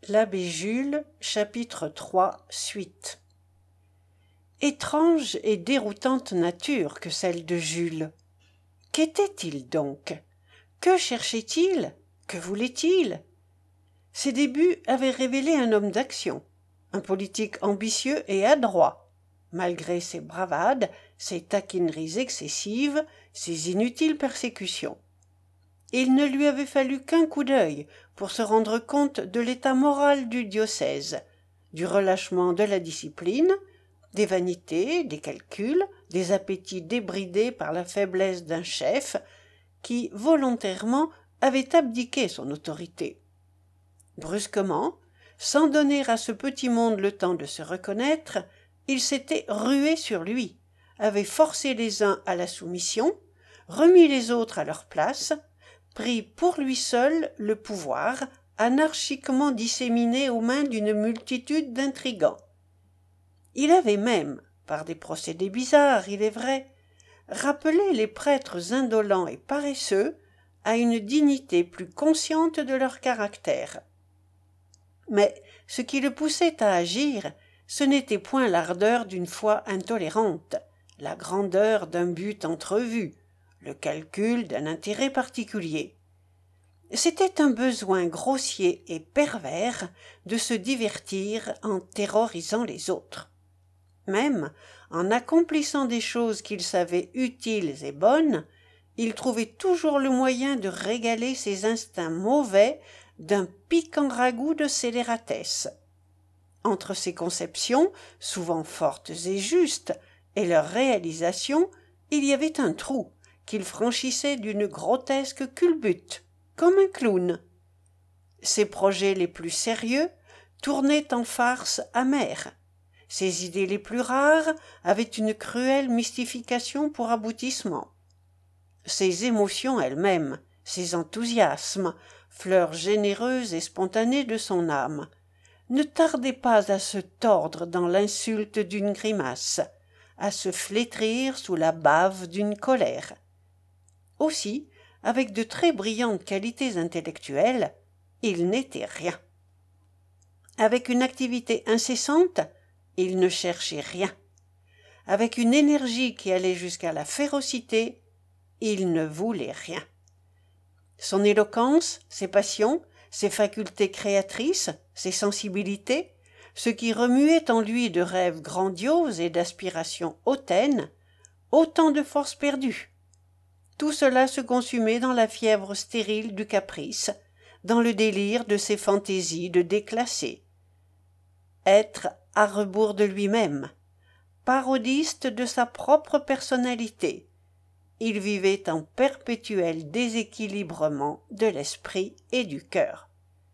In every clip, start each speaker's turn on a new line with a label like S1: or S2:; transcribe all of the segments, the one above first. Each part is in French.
S1: L'abbé Jules, chapitre 3, suite. Étrange et déroutante nature que celle de Jules. Qu'était-il donc? Que cherchait-il? Que voulait-il? Ses débuts avaient révélé un homme d'action, un politique ambitieux et adroit, malgré ses bravades, ses taquineries excessives, ses inutiles persécutions. Il ne lui avait fallu qu'un coup d'œil pour se rendre compte de l'état moral du diocèse, du relâchement de la discipline, des vanités, des calculs, des appétits débridés par la faiblesse d'un chef qui, volontairement, avait abdiqué son autorité. Brusquement, sans donner à ce petit monde le temps de se reconnaître, il s'était rué sur lui, avait forcé les uns à la soumission, remis les autres à leur place, pris pour lui seul le pouvoir, anarchiquement disséminé aux mains d'une multitude d'intrigants. Il avait même, par des procédés bizarres, il est vrai, rappelé les prêtres indolents et paresseux à une dignité plus consciente de leur caractère. Mais ce qui le poussait à agir, ce n'était point l'ardeur d'une foi intolérante, la grandeur d'un but entrevu, le calcul d'un intérêt particulier. C'était un besoin grossier et pervers de se divertir en terrorisant les autres. Même en accomplissant des choses qu'il savait utiles et bonnes, il trouvait toujours le moyen de régaler ses instincts mauvais d'un piquant ragoût de scélératesse. Entre ses conceptions, souvent fortes et justes, et leur réalisation, il y avait un trou qu'il franchissait d'une grotesque culbute, comme un clown. Ses projets les plus sérieux tournaient en farce amère. Ses idées les plus rares avaient une cruelle mystification pour aboutissement. Ses émotions elles-mêmes, ses enthousiasmes, fleurs généreuses et spontanées de son âme, ne tardaient pas à se tordre dans l'insulte d'une grimace, à se flétrir sous la bave d'une colère. Aussi, avec de très brillantes qualités intellectuelles, il n'était rien. Avec une activité incessante, il ne cherchait rien. Avec une énergie qui allait jusqu'à la férocité, il ne voulait rien. Son éloquence, ses passions, ses facultés créatrices, ses sensibilités, ce qui remuait en lui de rêves grandioses et d'aspirations hautaines, autant de forces perdues. Tout cela se consumait dans la fièvre stérile du caprice, dans le délire de ses fantaisies de déclassé. Être à rebours de lui-même, parodiste de sa propre personnalité, il vivait en perpétuel déséquilibrement de l'esprit et du cœur.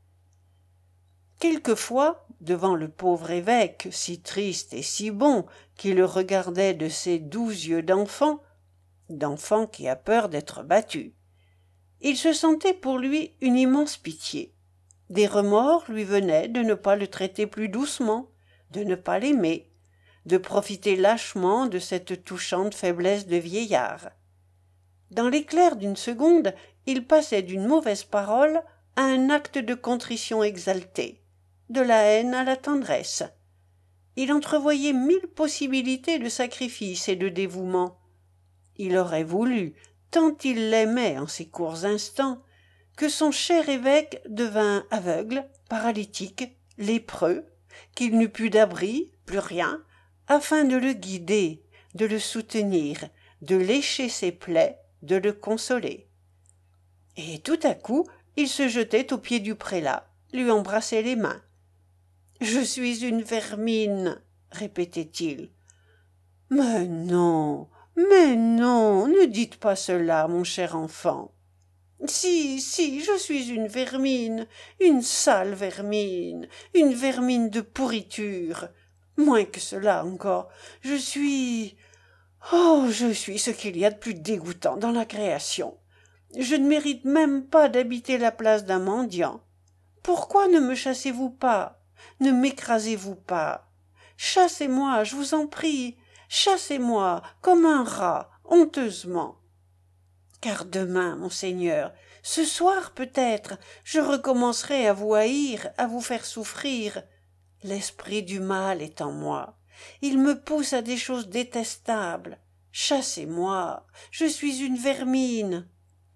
S1: Quelquefois, devant le pauvre évêque, si triste et si bon, qui le regardait de ses doux yeux d'enfant qui a peur d'être battu, il se sentait pour lui une immense pitié. Des remords lui venaient de ne pas le traiter plus doucement, de ne pas l'aimer, de profiter lâchement de cette touchante faiblesse de vieillard. Dans l'éclair d'une seconde, il passait d'une mauvaise parole à un acte de contrition exaltée, de la haine à la tendresse. Il entrevoyait 1000 possibilités de sacrifice et de dévouement. Il aurait voulu, tant il l'aimait en ces courts instants, que son cher évêque devînt aveugle, paralytique, lépreux, qu'il n'eût plus d'abri, plus rien, afin de le guider, de le soutenir, de lécher ses plaies, de le consoler. Et tout à coup, il se jetait aux pieds du prélat, lui embrassait les mains. « Je suis une vermine, » répétait-il. « Mais non, ne dites pas cela, mon cher enfant. »« Si, je suis une vermine, une sale vermine, une vermine de pourriture. Moins que cela encore, je suis ce qu'il y a de plus dégoûtant dans la création. Je ne mérite même pas d'habiter la place d'un mendiant. Pourquoi ne me chassez-vous pas? Ne m'écrasez-vous pas? Chassez-moi, je vous en prie, chassez-moi, comme un rat, honteusement. Car demain, monseigneur, Ce soir, peut-être, je recommencerai à vous haïr, à vous faire souffrir. L'esprit du mal est en moi. Il me pousse à des choses détestables. Chassez-moi, je suis une vermine. »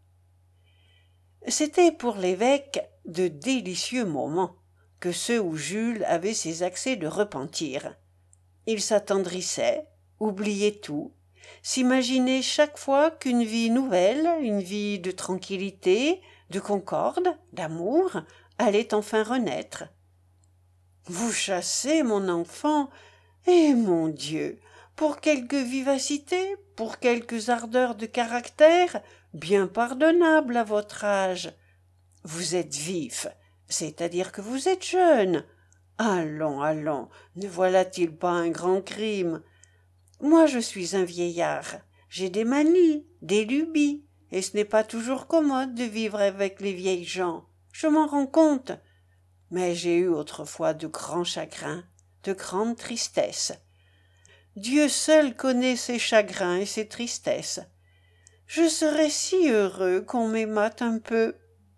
S1: C'étaient pour l'évêque de délicieux moments que ceux où Jules avait ses accès de repentir. Il s'attendrissait, oubliait tout, s'imaginait chaque fois qu'une vie nouvelle, une vie de tranquillité, de concorde, d'amour, allait enfin renaître. Vous chassez, mon enfant, eh mon Dieu, pour quelque vivacité, pour quelques ardeurs de caractère, bien pardonnables à votre âge. Vous êtes vif, c'est-à-dire que vous êtes jeune. Allons, allons, ne voilà-t-il pas un grand crime? Moi je suis un vieillard, j'ai des manies, des lubies, et ce n'est pas toujours commode de vivre avec les vieilles gens, je m'en rends compte. Mais j'ai eu autrefois de grands chagrins, de grandes tristesses. Dieu seul connaît ses chagrins et ses tristesses. Je serais si heureux qu'on m'aimât un peu.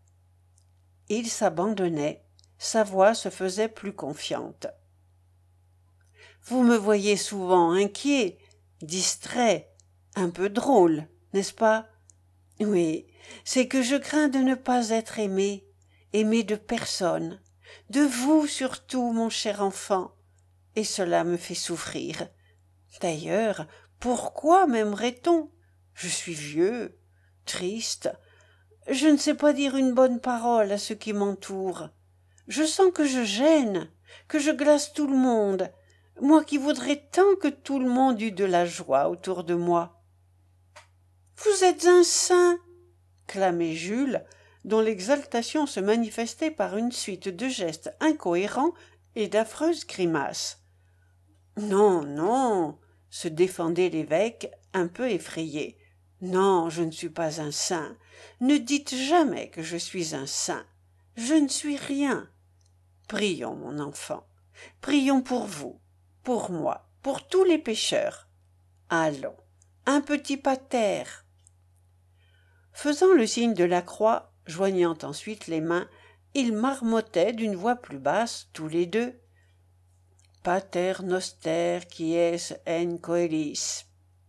S1: Il s'abandonnait, sa voix se faisait plus confiante. Vous me voyez souvent inquiet, distrait, un peu drôle, n'est-ce pas? Oui, c'est que je crains de ne pas être aimé, aimé de personne, de vous surtout, mon cher enfant, et cela me fait souffrir. D'ailleurs, pourquoi m'aimerait-on? Je suis vieux, triste, je ne sais pas dire une bonne parole à ceux qui m'entourent. Je sens que je gêne, que je glace tout le monde, moi qui voudrais tant que tout le monde eût de la joie autour de moi. « Vous êtes un saint !» clamait Jules, dont l'exaltation se manifestait par une suite de gestes incohérents et d'affreuses grimaces. « Non, non !» se défendait l'évêque, un peu effrayé. « Non, je ne suis pas un saint. Ne dites jamais que je suis un saint. Je ne suis rien. Prions, mon enfant. Prions pour vous, pour moi, pour tous les pécheurs. Allons, un petit pater. » Faisant le signe de la croix, joignant ensuite les mains, ils marmottaient d'une voix plus basse, tous les deux. « Pater noster qui es en coelis. »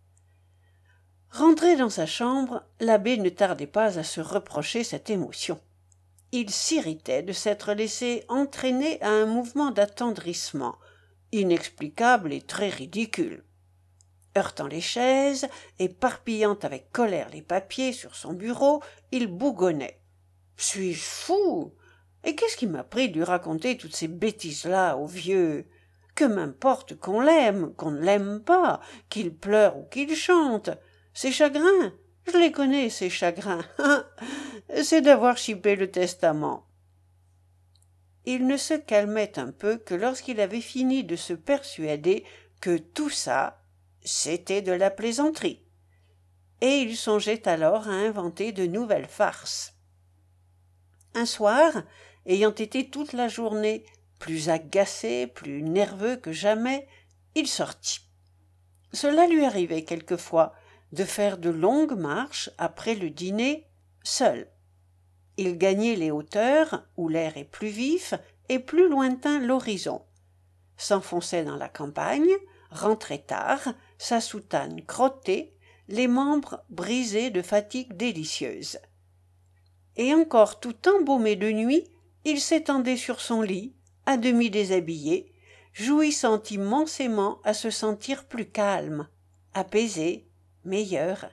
S1: Rentré dans sa chambre, l'abbé ne tardait pas à se reprocher cette émotion. Il s'irritait de s'être laissé entraîner à un mouvement d'attendrissement, inexplicable et très ridicule. Heurtant les chaises, éparpillant avec colère les papiers sur son bureau, il bougonnait. « Suis-je fou? Et qu'est-ce qui m'a pris de lui raconter toutes ces bêtises-là au vieux? Que m'importe qu'on l'aime, qu'on ne l'aime pas, qu'il pleure ou qu'il chante? Ses chagrins, je les connais, ses chagrins. C'est d'avoir chipé le testament. » Il ne se calmait un peu que lorsqu'il avait fini de se persuader que tout ça, c'était de la plaisanterie. Et il songeait alors à inventer de nouvelles farces. Un soir, ayant été toute la journée plus agacé, plus nerveux que jamais, il sortit. Cela lui arrivait quelquefois de faire de longues marches après le dîner seul. Il gagnait les hauteurs où l'air est plus vif et plus lointain l'horizon, s'enfonçait dans la campagne, rentrait tard, sa soutane crottée, les membres brisés de fatigue délicieuse. Et encore tout embaumé de nuit, il s'étendait sur son lit, à demi déshabillé, jouissant immensément à se sentir plus calme, apaisé, meilleur.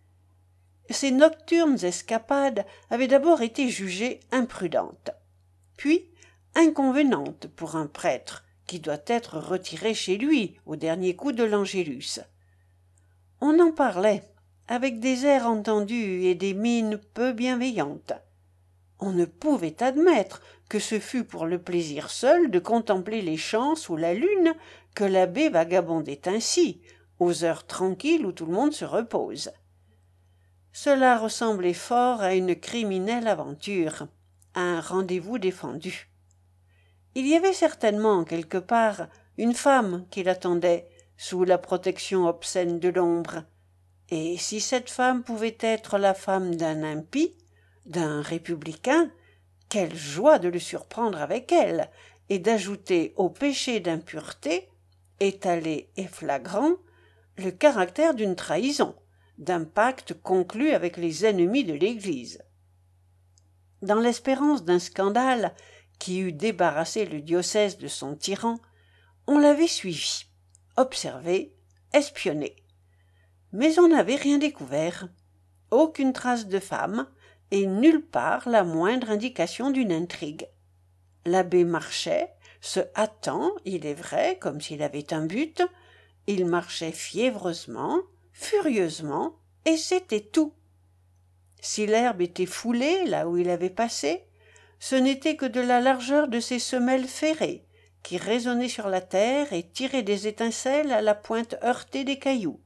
S1: Ces nocturnes escapades avaient d'abord été jugées imprudentes, puis inconvenantes pour un prêtre qui doit être retiré chez lui au dernier coup de l'Angélus. On en parlait, avec des airs entendus et des mines peu bienveillantes. On ne pouvait admettre que ce fût pour le plaisir seul de contempler les champs sous la lune que l'abbé vagabondait ainsi, aux heures tranquilles où tout le monde se repose. Cela ressemblait fort à une criminelle aventure, à un rendez-vous défendu. Il y avait certainement quelque part une femme qui l'attendait sous la protection obscène de l'ombre, et si cette femme pouvait être la femme d'un impie, d'un républicain, quelle joie de le surprendre avec elle, et d'ajouter au péché d'impureté, étalé et flagrant, le caractère d'une trahison, d'un pacte conclu avec les ennemis de l'Église. Dans l'espérance d'un scandale qui eût débarrassé le diocèse de son tyran, on l'avait suivi, observé, espionné. Mais on n'avait rien découvert, aucune trace de femme, et nulle part la moindre indication d'une intrigue. L'abbé marchait, se hâtant, il est vrai, comme s'il avait un but. Il marchait fiévreusement, furieusement, et c'était tout. Si l'herbe était foulée là où il avait passé, ce n'était que de la largeur de ses semelles ferrées, qui résonnaient sur la terre et tiraient des étincelles à la pointe heurtée des cailloux.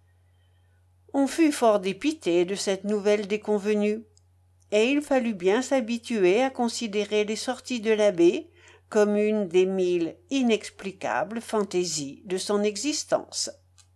S1: On fut fort dépité de cette nouvelle déconvenue, et il fallut bien s'habituer à considérer les sorties de l'abbé comme une des 1000 inexplicables fantaisies de son existence.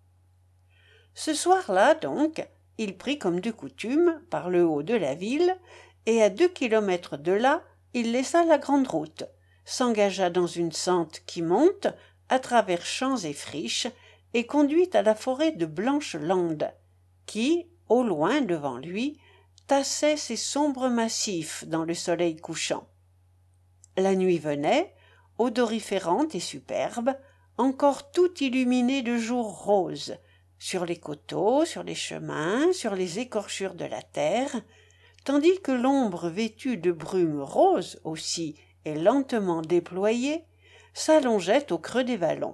S1: Ce soir-là, donc, il prit comme de coutume par le haut de la ville, et à 2 kilomètres de là, il laissa la grande route, s'engagea dans une sente qui monte, à travers champs et friches, et conduit à la forêt de Blanche-Lande, qui, au loin devant lui, tassait ses sombres massifs dans le soleil couchant. La nuit venait, odoriférante et superbe, encore toute illuminée de jours roses, sur les coteaux, sur les chemins, sur les écorchures de la terre, tandis que l'ombre vêtue de brumes roses aussi et lentement déployée s'allongeait au creux des vallons.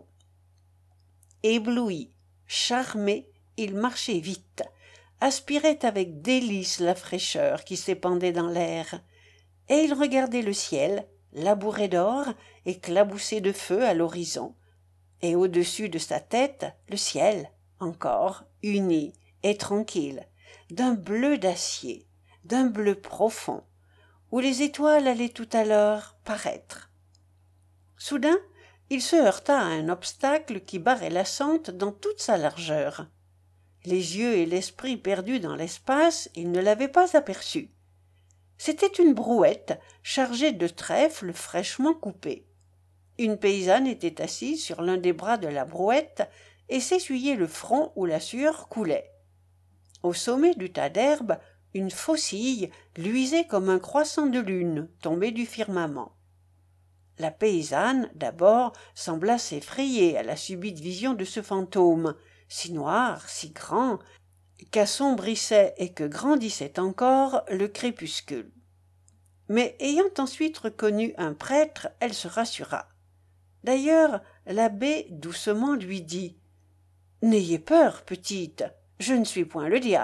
S1: Ébloui, charmé, il marchait vite, aspirait avec délice la fraîcheur qui s'épandait dans l'air, et il regardait le ciel, labouré d'or, éclaboussé de feu à l'horizon, et au-dessus de sa tête, le ciel, encore, uni et tranquille, d'un bleu d'acier, d'un bleu profond, où les étoiles allaient tout à l'heure paraître. Soudain, il se heurta à un obstacle qui barrait la sente dans toute sa largeur. Les yeux et l'esprit perdus dans l'espace, il ne l'avait pas aperçu. C'était une brouette chargée de trèfles fraîchement coupés. Une paysanne était assise sur l'un des bras de la brouette et s'essuyait le front où la sueur coulait. Au sommet du tas d'herbe, une faucille luisait comme un croissant de lune tombé du firmament. La paysanne, d'abord, sembla s'effrayer à la subite vision de ce fantôme, si noir, si grand, qu'assombrissait et que grandissait encore le crépuscule. Mais ayant ensuite reconnu un prêtre, elle se rassura. D'ailleurs, l'abbé doucement lui dit « N'ayez peur, petite, je ne suis point le diable. »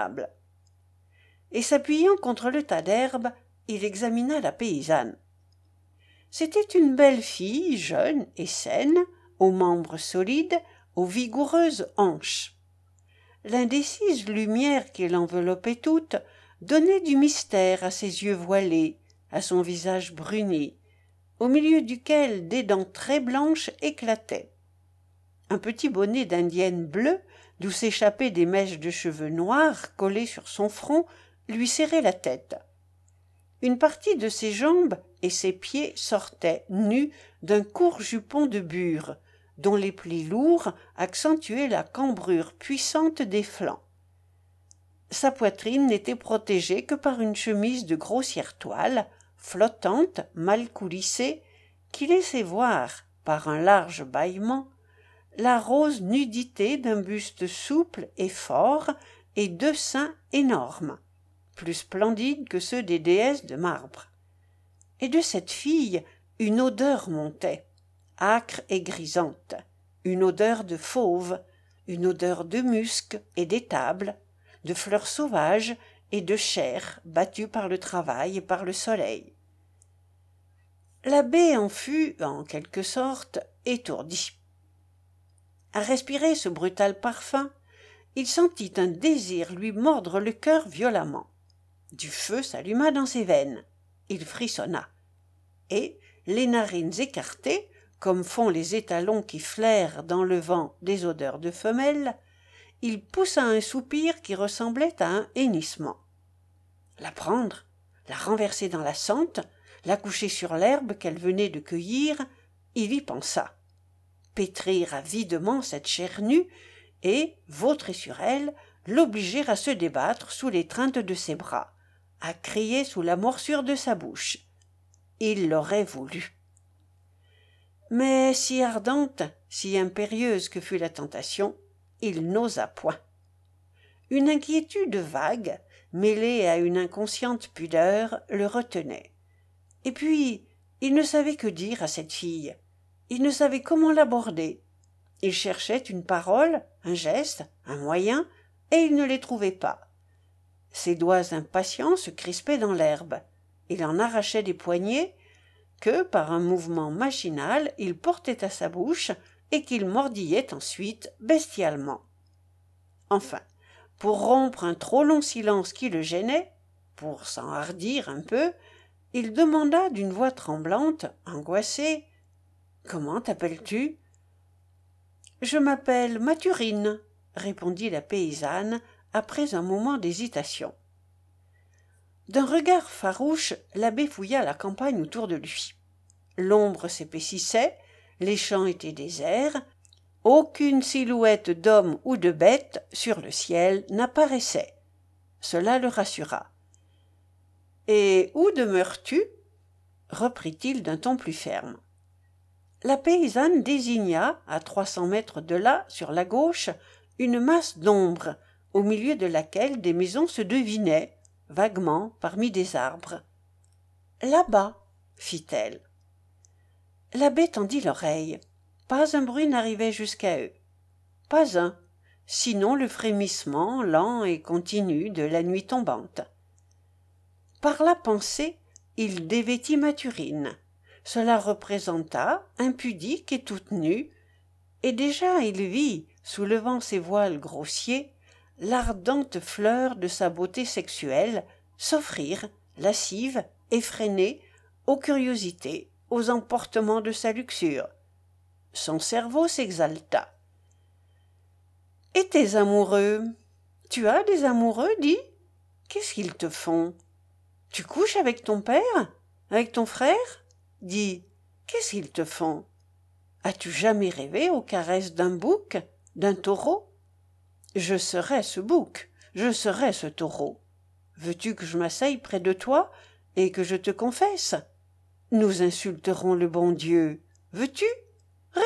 S1: Et s'appuyant contre le tas d'herbe, il examina la paysanne. C'était une belle fille, jeune et saine, aux membres solides, aux vigoureuses hanches. L'indécise lumière qui l'enveloppait toute donnait du mystère à ses yeux voilés, à son visage bruni, au milieu duquel des dents très blanches éclataient. Un petit bonnet d'indienne bleue, d'où s'échappaient des mèches de cheveux noirs collées sur son front, lui serrait la tête. Une partie de ses jambes et ses pieds sortaient nus d'un court jupon de bure, dont les plis lourds accentuaient la cambrure puissante des flancs. Sa poitrine n'était protégée que par une chemise de grossière toile, flottante, mal coulissée, qui laissait voir, par un large bâillement, la rose nudité d'un buste souple et fort et 2 seins énormes, plus splendides que ceux des déesses de marbre. Et de cette fille une odeur montait, âcre et grisante, une odeur de fauve, une odeur de musc et d'étable, de fleurs sauvages et de chair battue par le travail et par le soleil. L'abbé en fut, en quelque sorte, étourdi. À respirer ce brutal parfum, il sentit un désir lui mordre le cœur violemment. Du feu s'alluma dans ses veines. Il frissonna. Et, les narines écartées, comme font les étalons qui flairent dans le vent des odeurs de femelles, il poussa un soupir qui ressemblait à un hennissement. La prendre, la renverser dans la sente, la coucher sur l'herbe qu'elle venait de cueillir, il y pensa. Pétrir avidement cette chair nue et, vautrer sur elle, l'obliger à se débattre sous l'étreinte de ses bras, à crier sous la morsure de sa bouche. Il l'aurait voulu. Mais si ardente, si impérieuse que fût la tentation, il n'osa point. Une inquiétude vague, mêlée à une inconsciente pudeur, le retenait. Et puis, il ne savait que dire à cette fille. Il ne savait comment l'aborder. Il cherchait une parole, un geste, un moyen, et il ne les trouvait pas. Ses doigts impatients se crispaient dans l'herbe. Il en arrachait des poignets que, par un mouvement machinal, il portait à sa bouche et qu'il mordillait ensuite bestialement. Enfin, pour rompre un trop long silence qui le gênait, pour s'enhardir un peu, il demanda d'une voix tremblante, angoissée, « Comment t'appelles-tu » ? « Je m'appelle Mathurine, » répondit la paysanne après un moment d'hésitation. D'un regard farouche, l'abbé fouilla la campagne autour de lui. L'ombre s'épaississait, les champs étaient déserts, aucune silhouette d'homme ou de bête sur le ciel n'apparaissait. Cela le rassura. « Et où demeures-tu » reprit-il d'un ton plus ferme. La paysanne désigna, à 300 mètres de là, sur la gauche, une masse d'ombre, au milieu de laquelle des maisons se devinaient, vaguement, parmi des arbres. « Là-bas, » fit-elle. L'abbé tendit l'oreille. Pas un bruit n'arrivait jusqu'à eux. Pas un, sinon le frémissement lent et continu de la nuit tombante. Par la pensée, il dévêtit Mathurine. Cela représenta, impudique et toute nue, et déjà il vit, soulevant ses voiles grossiers, l'ardente fleur de sa beauté sexuelle s'offrir, lascive, effrénée, aux curiosités, aux emportements de sa luxure. Son cerveau s'exalta. « Et tes amoureux ? Tu as des amoureux, dis ? Qu'est-ce qu'ils te font ? Tu couches avec ton père ? Avec ton frère ? Dis, qu'est-ce qu'ils te font ? As-tu jamais rêvé aux caresses d'un bouc, d'un taureau ? Je serai ce bouc, je serai ce taureau. Veux-tu que je m'asseye près de toi et que je te confesse ? Nous insulterons le bon Dieu. Veux-tu ? Réponds-moi. »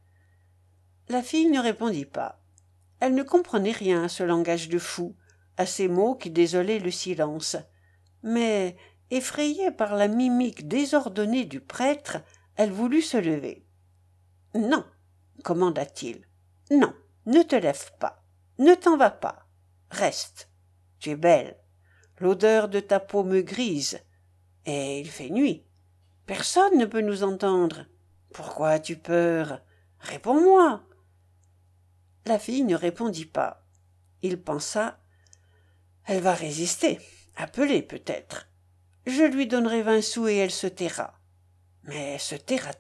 S1: La fille ne répondit pas. Elle ne comprenait rien à ce langage de fou, à ces mots qui désolaient le silence. Mais, effrayée par la mimique désordonnée du prêtre, elle voulut se lever. « Non, » commanda-t-il. « Non, ne te lève pas, ne t'en vas pas. Reste. Tu es belle. L'odeur de ta peau me grise. Et il fait nuit. Personne ne peut nous entendre. Pourquoi as-tu peur ? Réponds-moi. » La fille ne répondit pas. Il pensa, « Elle va résister, appeler peut-être. Je lui donnerai 20 sous et elle se taira. Mais se taira-t-elle »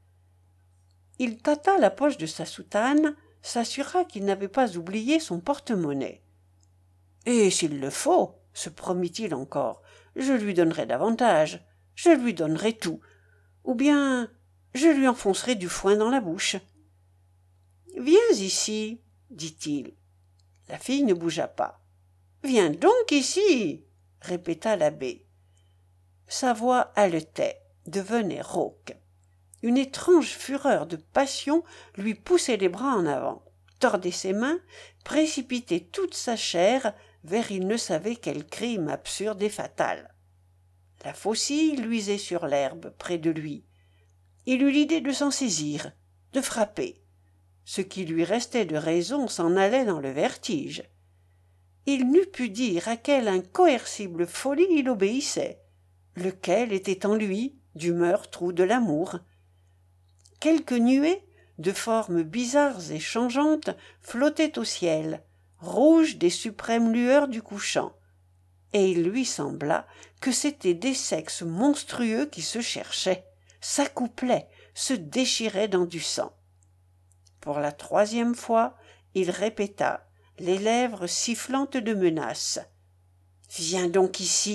S1: Il tâta la poche de sa soutane, s'assura qu'il n'avait pas oublié son porte-monnaie. « Et s'il le faut, » se promit-il encore, « je lui donnerai davantage, je lui donnerai tout, ou bien je lui enfoncerai du foin dans la bouche. »« Viens ici, » dit-il. La fille ne bougea pas. « Viens donc ici, » répéta l'abbé. Sa voix haletait, devenait rauque. Une étrange fureur de passion lui poussait les bras en avant, tordait ses mains, précipitait toute sa chair vers il ne savait quel crime absurde et fatal. La faucille luisait sur l'herbe près de lui. Il eut l'idée de s'en saisir, de frapper. Ce qui lui restait de raison s'en allait dans le vertige. Il n'eût pu dire à quelle incoercible folie il obéissait, lequel était en lui, du meurtre ou de l'amour. Quelques nuées, de formes bizarres et changeantes, flottaient au ciel, rouges des suprêmes lueurs du couchant, et il lui sembla que c'étaient des sexes monstrueux qui se cherchaient, s'accouplaient, se déchiraient dans du sang. Pour la 3e fois, il répéta, les lèvres sifflantes de menace. Viens donc ici. »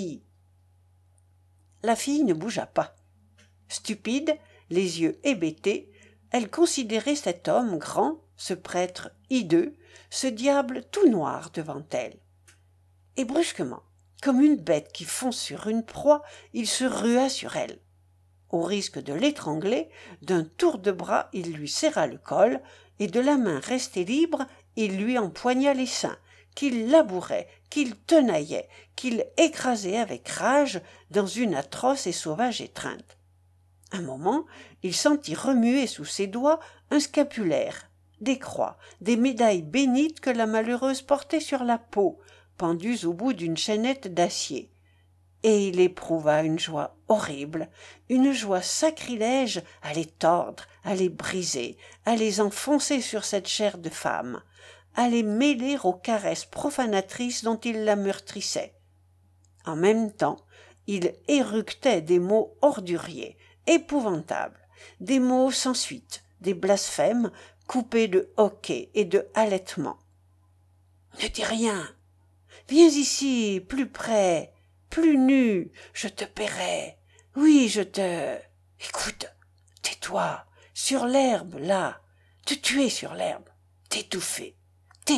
S1: La fille ne bougea pas. Stupide, les yeux hébétés, elle considérait cet homme grand, ce prêtre hideux, ce diable tout noir devant elle. Et brusquement, comme une bête qui fonce sur une proie, il se rua sur elle. Au risque de l'étrangler, d'un tour de bras il lui serra le col, et de la main restée libre, il lui empoigna les seins, qu'il labourait, qu'il tenaillait, qu'il écrasait avec rage dans une atroce et sauvage étreinte. Un moment, il sentit remuer sous ses doigts un scapulaire, des croix, des médailles bénites que la malheureuse portait sur la peau, pendues au bout d'une chaînette d'acier. Et il éprouva une joie horrible, une joie sacrilège à les tordre, à les briser, à les enfoncer sur cette chair de femme, à les mêler aux caresses profanatrices dont il la meurtrissait. En même temps, il éructait des mots orduriers, épouvantables, des mots sans suite, des blasphèmes coupés de hoquets et de halètements. « Ne dis rien. Viens ici, plus près, plus nu, je te paierai. Oui, je te... Écoute, tais-toi, sur l'herbe, là, te tuer sur l'herbe, t'étouffer, tais-toi. »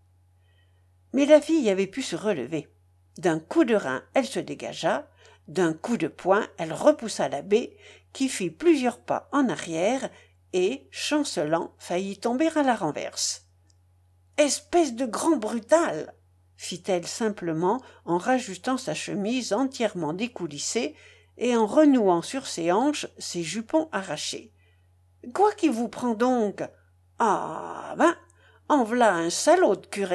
S1: Mais la fille avait pu se relever. D'un coup de rein, elle se dégagea, d'un coup de poing, elle repoussa l'abbé, qui fit plusieurs pas en arrière et, chancelant, faillit tomber à la renverse. « Espèce de grand brutal !» fit-elle simplement en rajustant sa chemise entièrement découlissée et en renouant sur ses hanches ses jupons arrachés. « Quoi qui vous prend donc ? Ah ben, en v'là un salaud de curé !»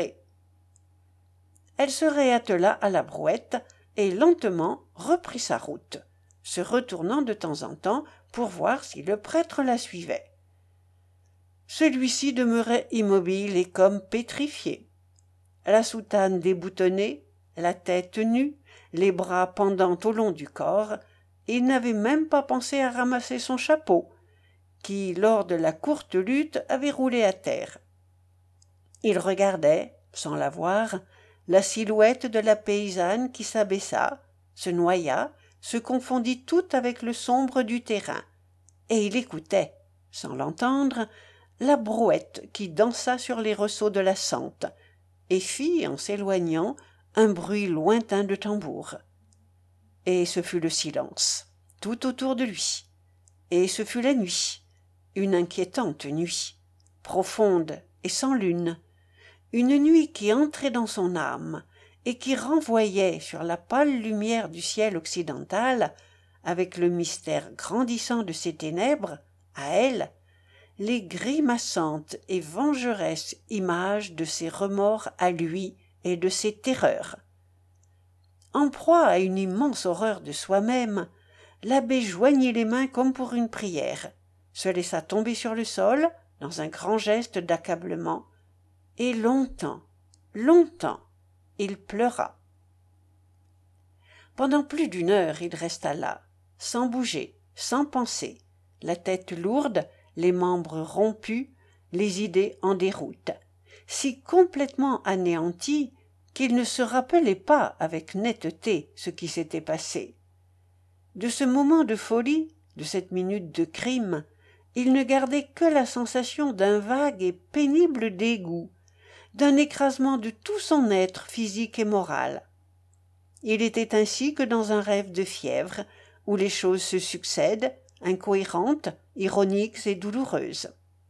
S1: Elle se réattela à la brouette et lentement reprit sa route, se retournant de temps en temps pour voir si le prêtre la suivait. Celui-ci demeurait immobile et comme pétrifié, la soutane déboutonnée, la tête nue, les bras pendant au long du corps, et il n'avait même pas pensé à ramasser son chapeau, qui, lors de la courte lutte, avait roulé à terre. Il regardait, sans la voir, la silhouette de la paysanne qui s'abaissa, se noya, se confondit toute avec le sombre du terrain, et il écoutait, sans l'entendre, la brouette qui dansa sur les ressauts de la sente, et fit, en s'éloignant, un bruit lointain de tambour. Et ce fut le silence, tout autour de lui, et ce fut la nuit, une inquiétante nuit, profonde et sans lune, une nuit qui entrait dans son âme et qui renvoyait sur la pâle lumière du ciel occidental, avec le mystère grandissant de ses ténèbres, à elle, les grimaçantes et vengeresses images de ses remords à lui et de ses terreurs. En proie à une immense horreur de soi-même, l'abbé joignit les mains comme pour une prière, se laissa tomber sur le sol dans un grand geste d'accablement, et longtemps, longtemps, il pleura. Pendant plus d'une heure, il resta là, sans bouger, sans penser, la tête lourde, les membres rompus, les idées en déroute, si complètement anéanti qu'il ne se rappelait pas avec netteté ce qui s'était passé. De ce moment de folie, de cette minute de crime, il ne gardait que la sensation d'un vague et pénible dégoût, d'un écrasement de tout son être physique et moral. Il était ainsi que dans un rêve de fièvre, où les choses se succèdent, incohérentes, ironiques et douloureuses.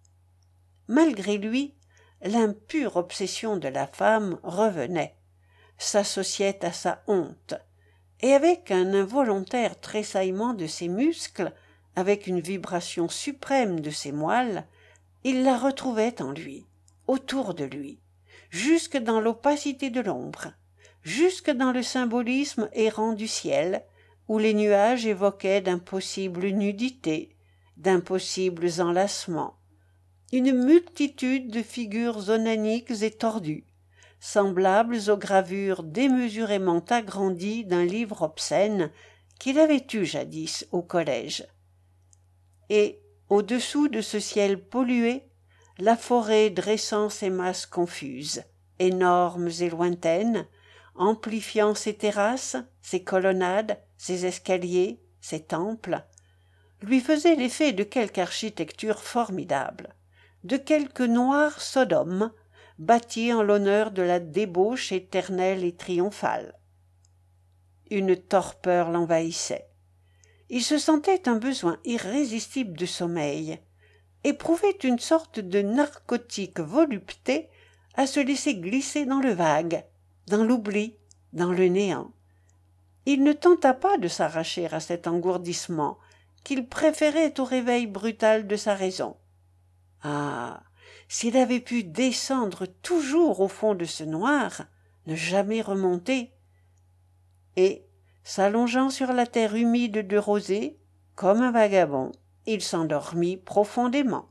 S1: Malgré lui, l'impure obsession de la femme revenait, s'associait à sa honte, et avec un involontaire tressaillement de ses muscles, avec une vibration suprême de ses moelles, il la retrouvait en lui, autour de lui, jusque dans l'opacité de l'ombre, jusque dans le symbolisme errant du ciel, où les nuages évoquaient d'impossibles nudités, d'impossibles enlacements, une multitude de figures onaniques et tordues, semblables aux gravures démesurément agrandies d'un livre obscène qu'il avait eu jadis au collège. Et, au-dessous de ce ciel pollué, la forêt dressant ses masses confuses, énormes et lointaines, amplifiant ses terrasses, ses colonnades, ses escaliers, ses temples, lui faisait l'effet de quelque architecture formidable, de quelque noir Sodome, bâti en l'honneur de la débauche éternelle et triomphale. Une torpeur l'envahissait. Il se sentait un besoin irrésistible de sommeil, éprouvait une sorte de narcotique volupté à se laisser glisser dans le vague, dans l'oubli, dans le néant. Il ne tenta pas de s'arracher à cet engourdissement qu'il préférait au réveil brutal de sa raison. Ah, s'il avait pu descendre toujours au fond de ce noir, ne jamais remonter, et, s'allongeant sur la terre humide de rosée, comme un vagabond, il s'endormit profondément.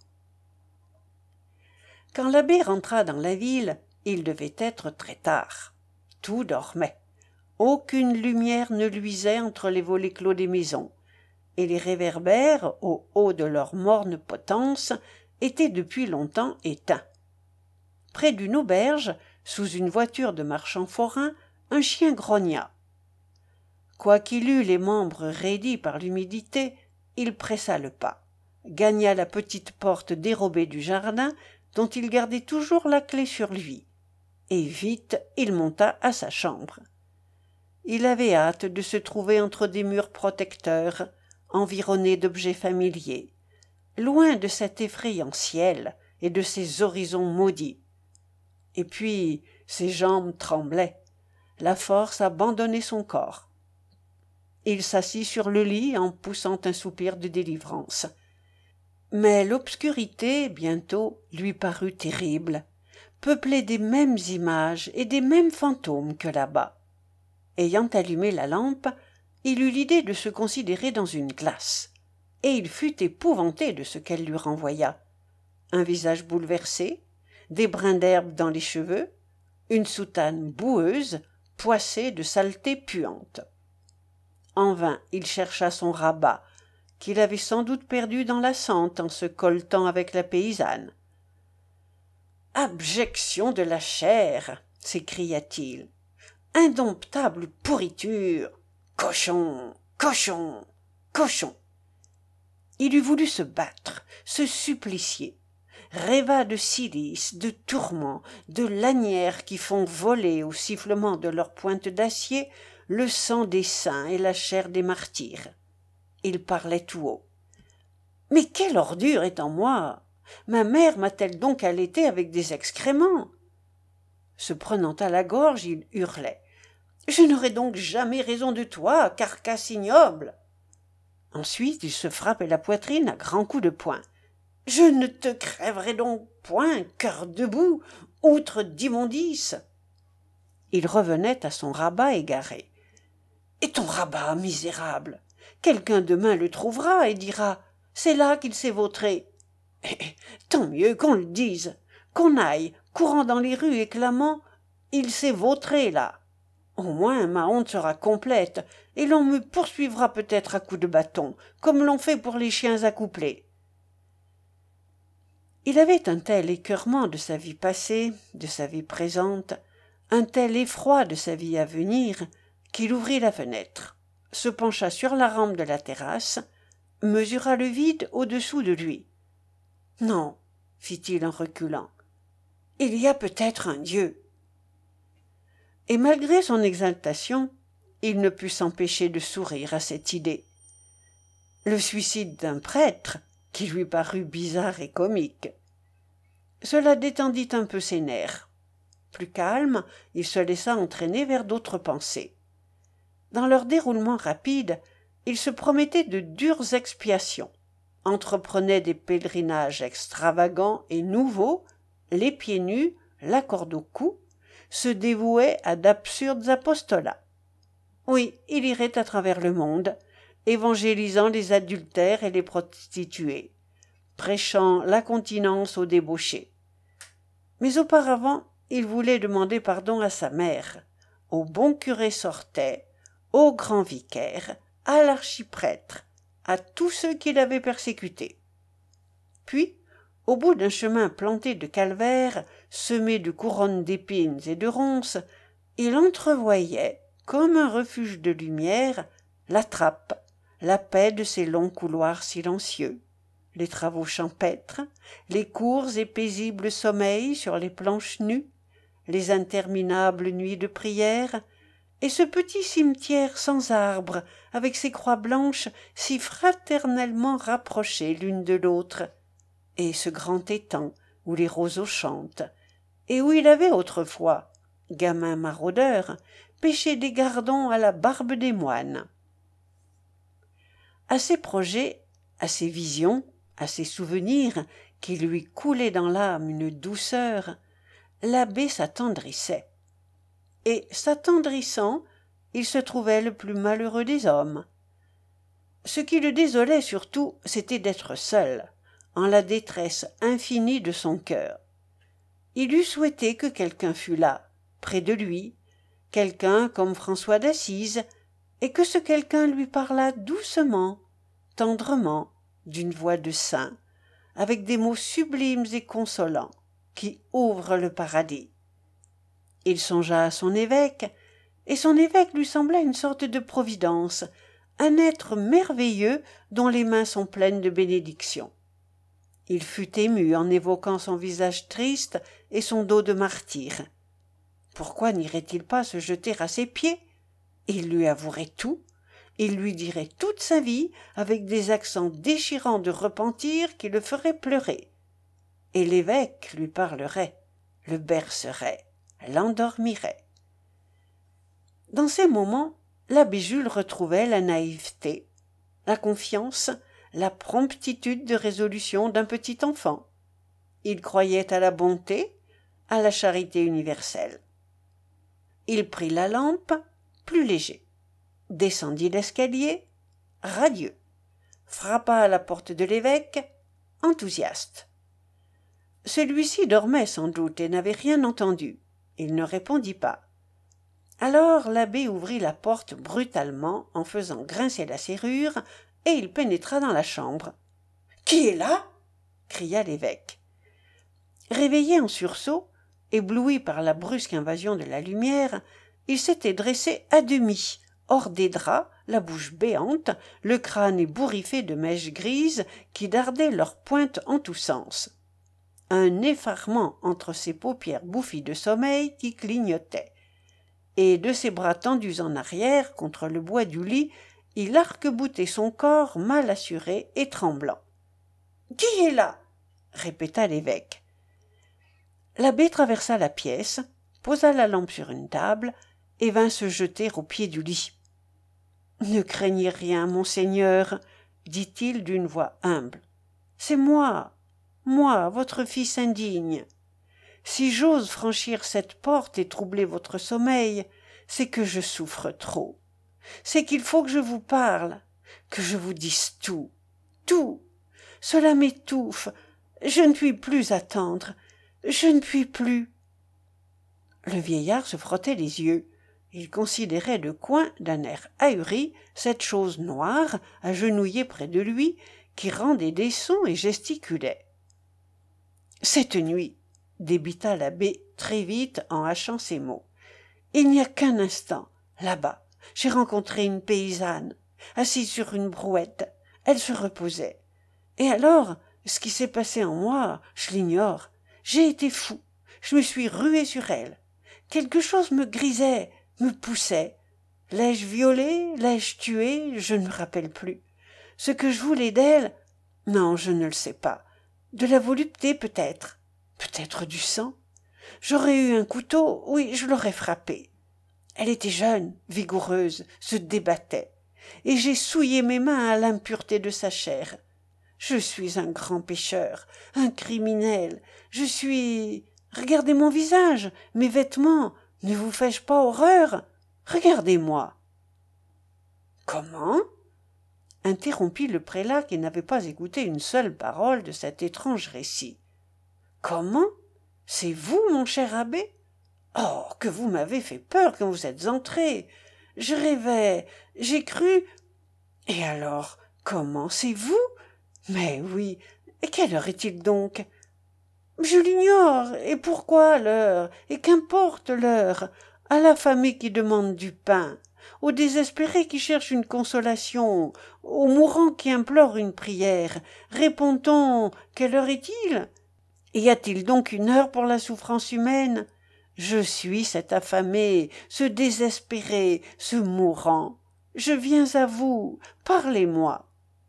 S1: Quand l'abbé rentra dans la ville, il devait être très tard. Tout dormait. Aucune lumière ne luisait entre les volets clos des maisons, et les réverbères, au haut de leur morne potence, étaient depuis longtemps éteints. Près d'une auberge, sous une voiture de marchand forain, un chien grogna. Quoiqu'il eût les membres raidis par l'humidité, il pressa le pas, gagna la petite porte dérobée du jardin, dont il gardait toujours la clef sur lui, et vite il monta à sa chambre. Il avait hâte de se trouver entre des murs protecteurs, environné d'objets familiers, loin de cet effrayant ciel et de ces horizons maudits. Et puis ses jambes tremblaient, la force abandonnait son corps. Il s'assit sur le lit en poussant un soupir de délivrance. Mais l'obscurité, bientôt, lui parut terrible, peuplée des mêmes images et des mêmes fantômes que là-bas. Ayant allumé la lampe, il eut l'idée de se considérer dans une glace, et il fut épouvanté de ce qu'elle lui renvoya. Un visage bouleversé, des brins d'herbe dans les cheveux, une soutane boueuse, poissée de saleté puante. En vain il chercha son rabat, qu'il avait sans doute perdu dans la sente en se colletant avec la paysanne. « Abjection de la chair !» s'écria-t-il. « Indomptable pourriture ! Cochon, cochon, cochon !» Il eût voulu se battre, se supplicier, rêva de cilices, de tourments, de lanières qui font voler au sifflement de leurs pointes d'acier le sang des saints et la chair des martyrs. Il parlait tout haut. « Mais quelle ordure est en moi! Ma mère m'a-t-elle donc allaité avec des excréments ?» Se prenant à la gorge, il hurlait. « Je n'aurai donc jamais raison de toi, carcasse ignoble !» Ensuite il se frappait la poitrine à grands coups de poing. « Je ne te crèverai donc point, cœur debout, outre d'immondices !» Il revenait à son rabat égaré. « Et ton rabat, misérable ! Quelqu'un demain le trouvera et dira « C'est là qu'il s'est vautré !» Tant mieux qu'on le dise, qu'on aille, courant dans les rues et clamant « Il s'est vautré là !» Au moins ma honte sera complète, et l'on me poursuivra peut-être à coups de bâton, comme l'on fait pour les chiens accouplés. Il avait un tel écœurement de sa vie passée, de sa vie présente, un tel effroi de sa vie à venir, qu'il ouvrit la fenêtre, se pencha sur la rampe de la terrasse, mesura le vide au-dessous de lui. « Non, fit-il en reculant, il y a peut-être un Dieu. » Et malgré son exaltation, il ne put s'empêcher de sourire à cette idée. Le suicide d'un prêtre, qui lui parut bizarre et comique. Cela détendit un peu ses nerfs. Plus calme, il se laissa entraîner vers d'autres pensées. Dans leur déroulement rapide, il se promettait de dures expiations, entreprenait des pèlerinages extravagants et nouveaux, les pieds nus, la corde au cou, se dévouait à d'absurdes apostolats. Oui, il irait à travers le monde, évangélisant les adultères et les prostituées, prêchant la continence aux débauchés. Mais auparavant, il voulait demander pardon à sa mère, au bon curé Sortet, au grand vicaire, à l'archiprêtre, à tous ceux qui l'avaient persécuté. Puis, au bout d'un chemin planté de calvaires, semé de couronnes d'épines et de ronces, il entrevoyait, comme un refuge de lumière, la trappe, la paix de ces longs couloirs silencieux, les travaux champêtres, les courts et paisibles sommeils sur les planches nues, les interminables nuits de prière, et ce petit cimetière sans arbres, avec ses croix blanches si fraternellement rapprochées l'une de l'autre, et ce grand étang où les roseaux chantent, et où il avait autrefois, gamin maraudeur, pêché des gardons à la barbe des moines. À ces projets, à ces visions, à ces souvenirs qui lui coulaient dans l'âme une douceur, l'abbé s'attendrissait. Et s'attendrissant, il se trouvait le plus malheureux des hommes. Ce qui le désolait surtout, c'était d'être seul, en la détresse infinie de son cœur. Il eût souhaité que quelqu'un fût là, près de lui, quelqu'un comme François d'Assise, et que ce quelqu'un lui parlât doucement, tendrement, d'une voix de saint, avec des mots sublimes et consolants, qui ouvrent le paradis. Il songea à son évêque, et son évêque lui sembla une sorte de providence, un être merveilleux dont les mains sont pleines de bénédictions. Il fut ému en évoquant son visage triste et son dos de martyr. Pourquoi n'irait-il pas se jeter à ses pieds? Il lui avouerait tout, il lui dirait toute sa vie avec des accents déchirants de repentir qui le feraient pleurer. Et l'évêque lui parlerait, le bercerait, l'endormirait. Dans ces moments, l'abbé Jules retrouvait la naïveté, la confiance, la promptitude de résolution d'un petit enfant. Il croyait à la bonté, à la charité universelle. Il prit la lampe, plus léger, descendit l'escalier, radieux, frappa à la porte de l'évêque, enthousiaste. Celui-ci dormait sans doute et n'avait rien entendu. Il ne répondit pas. Alors l'abbé ouvrit la porte brutalement en faisant grincer la serrure, et il pénétra dans la chambre. « Qui est là ?» cria l'évêque. Réveillé en sursaut, ébloui par la brusque invasion de la lumière, il s'était dressé à demi, hors des draps, la bouche béante, le crâne ébouriffé de mèches grises qui dardaient leurs pointes en tous sens. Un effarement entre ses paupières bouffies de sommeil qui clignotaient. Et de ses bras tendus en arrière contre le bois du lit, il arc-boutait son corps mal assuré et tremblant. « Qui est là ?» répéta l'évêque. L'abbé traversa la pièce, posa la lampe sur une table et vint se jeter au pied du lit. « Ne craignez rien, monseigneur, dit-il d'une voix humble. C'est moi, votre fils indigne. Si j'ose franchir cette porte et troubler votre sommeil, c'est que je souffre trop. C'est qu'il faut que je vous parle, que je vous dise tout, tout. Cela m'étouffe. Je ne puis plus attendre. Je ne puis plus. » Le vieillard se frottait les yeux. Il considérait de coin d'un air ahuri cette chose noire, agenouillée près de lui, qui rendait des sons et gesticulait. « Cette nuit, » débita l'abbé très vite en hachant ses mots, « il n'y a qu'un instant, là-bas, j'ai rencontré une paysanne, assise sur une brouette. Elle se reposait. Et alors, ce qui s'est passé en moi, je l'ignore. J'ai été fou. Je me suis rué sur elle. Quelque chose me grisait, me poussait. L'ai-je violée, l'ai-je tuée, je ne me rappelle plus. Ce que je voulais d'elle, non, je ne le sais pas. De la volupté peut-être, peut-être du sang. J'aurais eu un couteau, oui, je l'aurais frappée. Elle était jeune, vigoureuse, se débattait, et j'ai souillé mes mains à l'impureté de sa chair. Je suis un grand pécheur, un criminel, je suis... Regardez mon visage, mes vêtements, ne vous fais-je pas horreur? Regardez-moi. » « Comment ?» interrompit le prélat qui n'avait pas écouté une seule parole de cet étrange récit. « Comment? C'est vous, mon cher abbé? Oh, que vous m'avez fait peur quand vous êtes entré. Je rêvais, j'ai cru... Et alors, comment, c'est vous? Mais oui, et quelle heure est-il donc? Je l'ignore, et pourquoi l'heure? Et qu'importe l'heure? à l'affamé qui demande du pain, au désespéré qui cherche une consolation, au mourant qui implore une prière, répond-on « Quelle heure est-il » Y a-t-il donc une heure pour la souffrance humaine? Je suis cet affamé, ce désespéré, ce mourant. Je viens à vous, parlez-moi.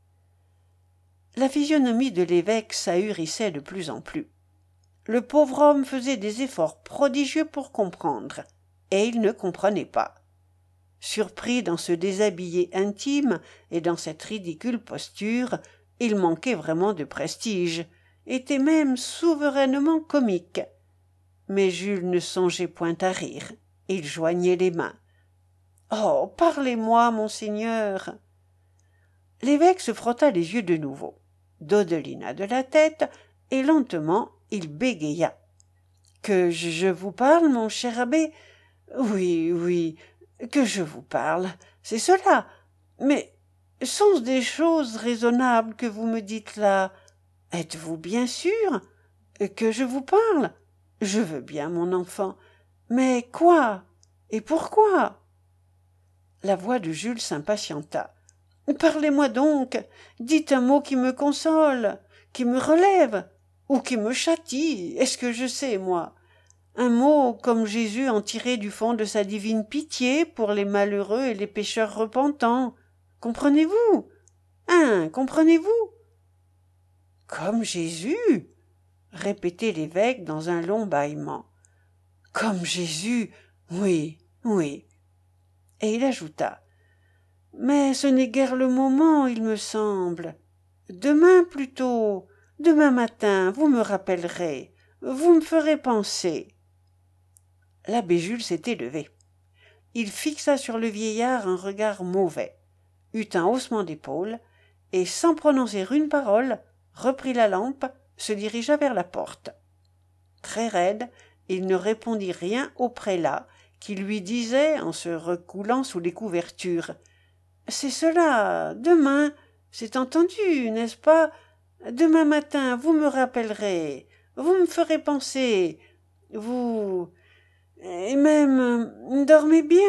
S1: La physionomie de l'évêque s'ahurissait de plus en plus. Le pauvre homme faisait des efforts prodigieux pour comprendre, et il ne comprenait pas. Surpris dans ce déshabillé intime et dans cette ridicule posture, il manquait vraiment de prestige, était même souverainement comique. Mais Jules ne songeait point à rire, il joignait les mains. « Oh, parlez-moi, monseigneur !» L'évêque se frotta les yeux de nouveau, dodelina de la tête, et lentement il bégaya. « Que je vous parle, mon cher abbé? Oui, oui, que je vous parle, c'est cela. Mais sont-ce des choses raisonnables que vous me dites là? Êtes-vous bien sûr que je vous parle? Je veux bien, mon enfant. Mais quoi? Et pourquoi? » La voix de Jules s'impatienta. « Parlez-moi donc, dites un mot qui me console, qui me relève, ou qui me châtie, est-ce que je sais, moi? Un mot comme Jésus en tiré du fond de sa divine pitié pour les malheureux et les pécheurs repentants. Comprenez-vous? Hein, comprenez-vous? » « Comme Jésus ?» répétait l'évêque dans un long bâillement. « Comme Jésus, oui, oui. » Et il ajouta. « Mais ce n'est guère le moment, il me semble. Demain plutôt, demain matin, vous me rappellerez, vous me ferez penser. » L'abbé Jules s'était levé. Il fixa sur le vieillard un regard mauvais, eut un haussement d'épaules, et sans prononcer une parole, reprit la lampe, se dirigea vers la porte. Très raide, il ne répondit rien au prélat, qui lui disait, en se recoulant sous les couvertures, « C'est cela, demain, c'est entendu, n'est-ce pas? Demain matin, vous me rappellerez, vous me ferez penser, vous... et même, dormez bien. »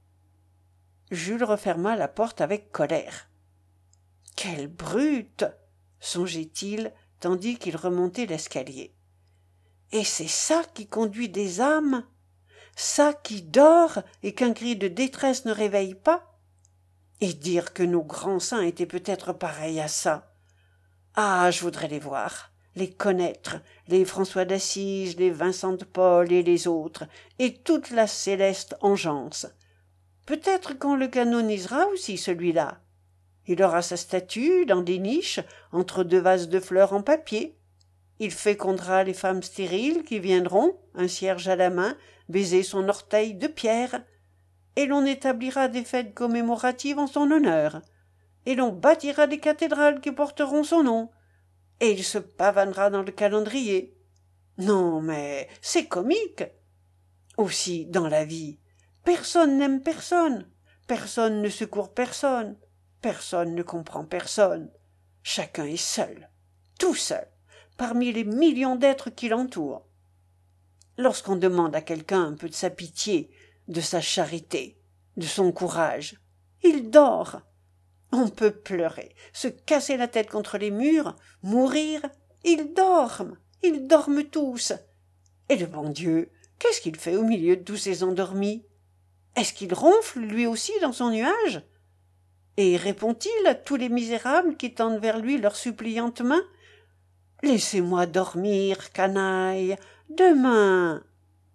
S1: Jules referma la porte avec colère. « Quelle brute !» songeait-il, tandis qu'il remontait l'escalier. « Et c'est ça qui conduit des âmes? Ça qui dort et qu'un cri de détresse ne réveille pas? Et dire que nos grands saints étaient peut-être pareils à ça? Ah, je voudrais les voir, les connaître, les François d'Assise, les Vincent de Paul et les autres, et toute la céleste engeance. Peut-être qu'on le canonisera aussi, celui-là. Il aura sa statue dans des niches, entre deux vases de fleurs en papier. Il fécondera les femmes stériles qui viendront, un cierge à la main, baiser son orteil de pierre. Et l'on établira des fêtes commémoratives en son honneur. Et l'on bâtira des cathédrales qui porteront son nom. Et il se pavanera dans le calendrier. Non, mais c'est comique. Aussi, dans la vie, personne n'aime personne. Personne ne secourt personne. Personne ne comprend personne. Chacun est seul, tout seul, parmi les millions d'êtres qui l'entourent. Lorsqu'on demande à quelqu'un un peu de sa pitié, de sa charité, de son courage, il dort. On peut pleurer, se casser la tête contre les murs, mourir, ils dorment tous. Et le bon Dieu, qu'est-ce qu'il fait au milieu de tous ces endormis? Est-ce qu'il ronfle lui aussi dans son nuage? Et répond-il à tous les misérables qui tendent vers lui leurs suppliantes mains? « Laissez-moi dormir, canaille, demain !»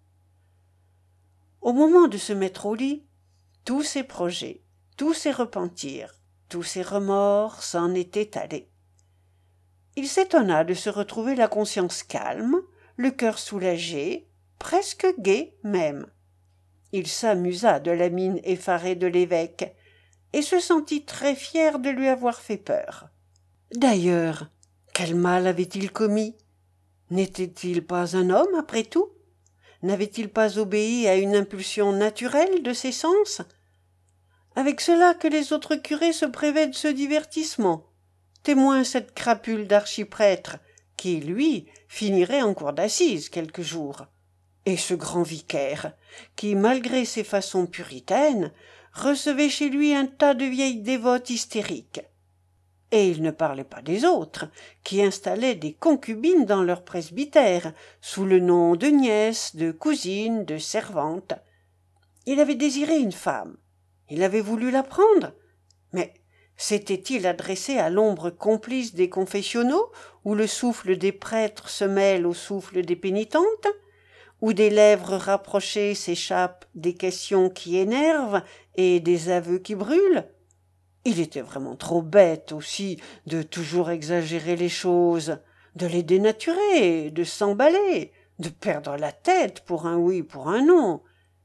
S1: Au moment de se mettre au lit, tous ses projets, tous ses repentirs, tous ses remords s'en étaient allés. Il s'étonna de se retrouver la conscience calme, le cœur soulagé, presque gai même. Il s'amusa de la mine effarée de l'évêque, et se sentit très fier de lui avoir fait peur. D'ailleurs, quel mal avait-il commis? N'était-il pas un homme, après tout? N'avait-il pas obéi à une impulsion naturelle de ses sens? Avec cela que les autres curés se privaient de ce divertissement, témoin cette crapule d'archiprêtre, qui, lui, finirait en cour d'assises quelque jour. Et ce grand vicaire, qui, malgré ses façons puritaines, recevait chez lui un tas de vieilles dévotes hystériques. Et il ne parlait pas des autres, qui installaient des concubines dans leur presbytère, sous le nom de nièces, de cousines, de servantes. Il avait désiré une femme. Il avait voulu la prendre. Mais s'était-il adressé à l'ombre complice des confessionnaux, où le souffle des prêtres se mêle au souffle des pénitentes, où des lèvres rapprochées s'échappent des questions qui énervent et des aveux qui brûlent? Il était vraiment trop bête aussi de toujours exagérer les choses, de les dénaturer, de s'emballer, de perdre la tête pour un oui, pour un non.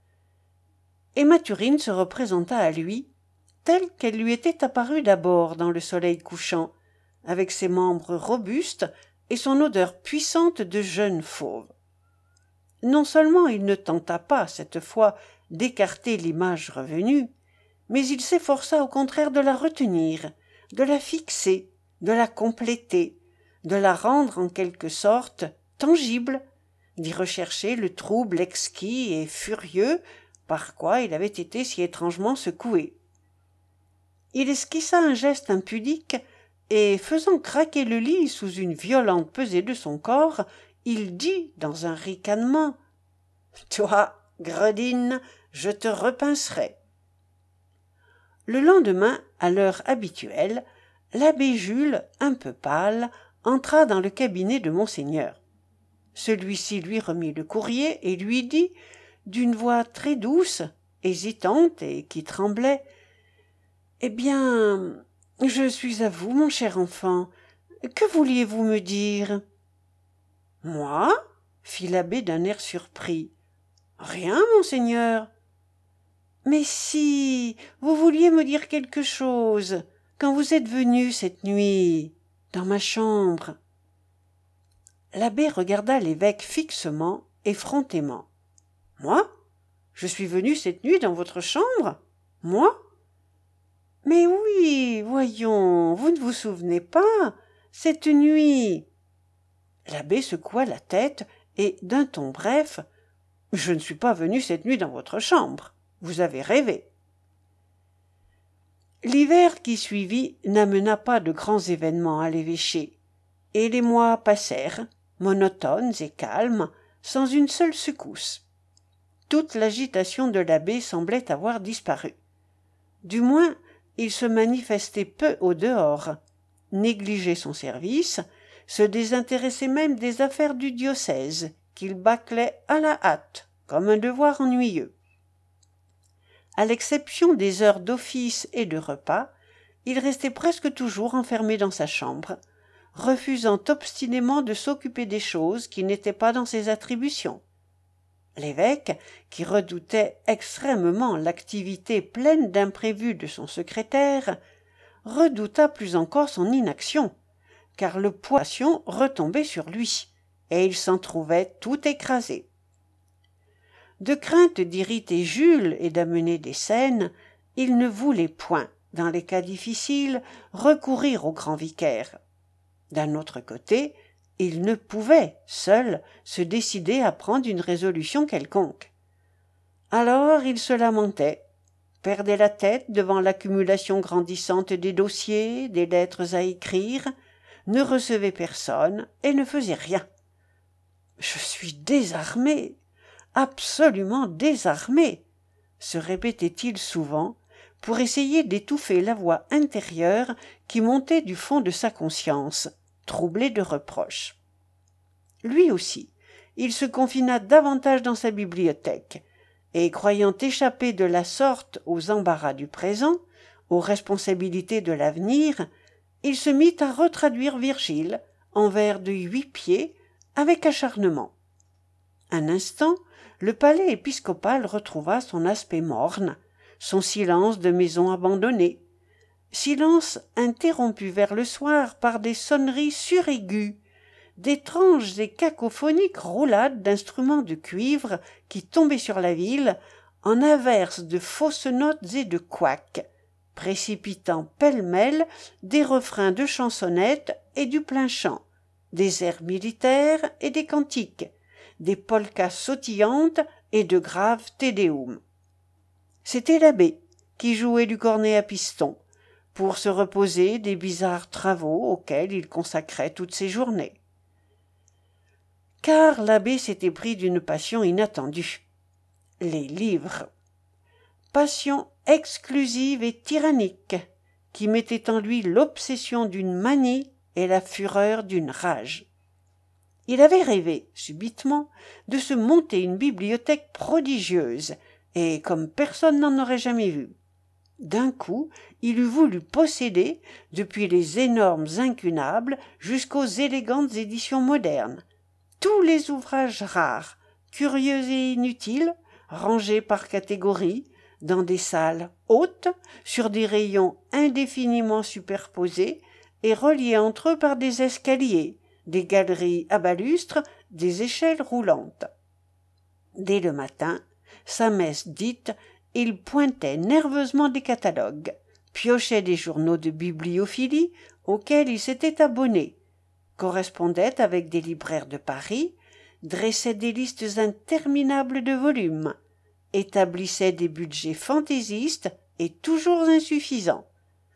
S1: Et Mathurine se représenta à lui telle qu'elle lui était apparue d'abord dans le soleil couchant, avec ses membres robustes et son odeur puissante de jeune fauve. Non seulement il ne tenta pas, cette fois, d'écarter l'image revenue, mais il s'efforça au contraire de la retenir, de la fixer, de la compléter, de la rendre en quelque sorte tangible, d'y rechercher le trouble exquis et furieux par quoi il avait été si étrangement secoué. Il esquissa un geste impudique, et faisant craquer le lit sous une violente pesée de son corps, il dit dans un ricanement: « Toi, gredine, je te repincerai. » Le lendemain, à l'heure habituelle, l'abbé Jules, un peu pâle, entra dans le cabinet de monseigneur. Celui-ci lui remit le courrier et lui dit, d'une voix très douce, hésitante et qui tremblait: « Eh bien, je suis à vous, mon cher enfant. Que vouliez-vous me dire? »« Moi ?» fit l'abbé d'un air surpris. « Rien, monseigneur. »« Mais si, vous vouliez me dire quelque chose, quand vous êtes venu cette nuit, dans ma chambre. » L'abbé regarda l'évêque fixement, effrontément. « Moi? Je suis venu cette nuit dans votre chambre? Moi? Mais oui, voyons, vous ne vous souvenez pas, cette nuit. » L'abbé secoua la tête et, d'un ton bref, « Je ne suis pas venu cette nuit dans votre chambre. Vous avez rêvé. » L'hiver qui suivit n'amena pas de grands événements à l'évêché, et les mois passèrent, monotones et calmes, sans une seule secousse. Toute l'agitation de l'abbé semblait avoir disparu. Du moins, il se manifestait peu au dehors, négligeait son service, se désintéressait même des affaires du diocèse, qu'il bâclait à la hâte, comme un devoir ennuyeux. À l'exception des heures d'office et de repas, il restait presque toujours enfermé dans sa chambre, refusant obstinément de s'occuper des choses qui n'étaient pas dans ses attributions. L'évêque, qui redoutait extrêmement l'activité pleine d'imprévus de son secrétaire, redouta plus encore son inaction, car le poids de la passion retombait sur lui, et il s'en trouvait tout écrasé. De crainte d'irriter Jules et d'amener des scènes, il ne voulait point, dans les cas difficiles, recourir au grand vicaire. D'un autre côté, il ne pouvait, seul, se décider à prendre une résolution quelconque. Alors il se lamentait, perdait la tête devant l'accumulation grandissante des dossiers, des lettres à écrire, ne recevait personne et ne faisait rien. « Je suis désarmé, absolument désarmé !» se répétait-il souvent, pour essayer d'étouffer la voix intérieure qui montait du fond de sa conscience, troublée de reproches. Lui aussi, il se confina davantage dans sa bibliothèque, et croyant échapper de la sorte aux embarras du présent, aux responsabilités de l'avenir, il se mit à retraduire Virgile en vers de 8 pieds avec acharnement. Un instant, le palais épiscopal retrouva son aspect morne, son silence de maison abandonnée, silence interrompu vers le soir par des sonneries suraiguës, d'étranges et cacophoniques roulades d'instruments de cuivre qui tombaient sur la ville en averses de fausses notes et de couacs, précipitant pêle-mêle des refrains de chansonnettes et du plain-chant, des airs militaires et des cantiques, des polkas sautillantes et de graves tédéums. C'était l'abbé qui jouait du cornet à piston, pour se reposer des bizarres travaux auxquels il consacrait toutes ses journées. Car l'abbé s'était pris d'une passion inattendue, les livres. Passion exclusive et tyrannique, qui mettait en lui l'obsession d'une manie et la fureur d'une rage. Il avait rêvé, subitement, de se monter une bibliothèque prodigieuse, et comme personne n'en aurait jamais vu. D'un coup, il eût voulu posséder, depuis les énormes incunables jusqu'aux élégantes éditions modernes, tous les ouvrages rares, curieux et inutiles, rangés par catégorie, dans des salles hautes, sur des rayons indéfiniment superposés et reliés entre eux par des escaliers, des galeries à balustres, des échelles roulantes. Dès le matin, sa messe dite, il pointait nerveusement des catalogues, piochait des journaux de bibliophilie auxquels il s'était abonné, correspondait avec des libraires de Paris, dressait des listes interminables de volumes, établissait des budgets fantaisistes et toujours insuffisants.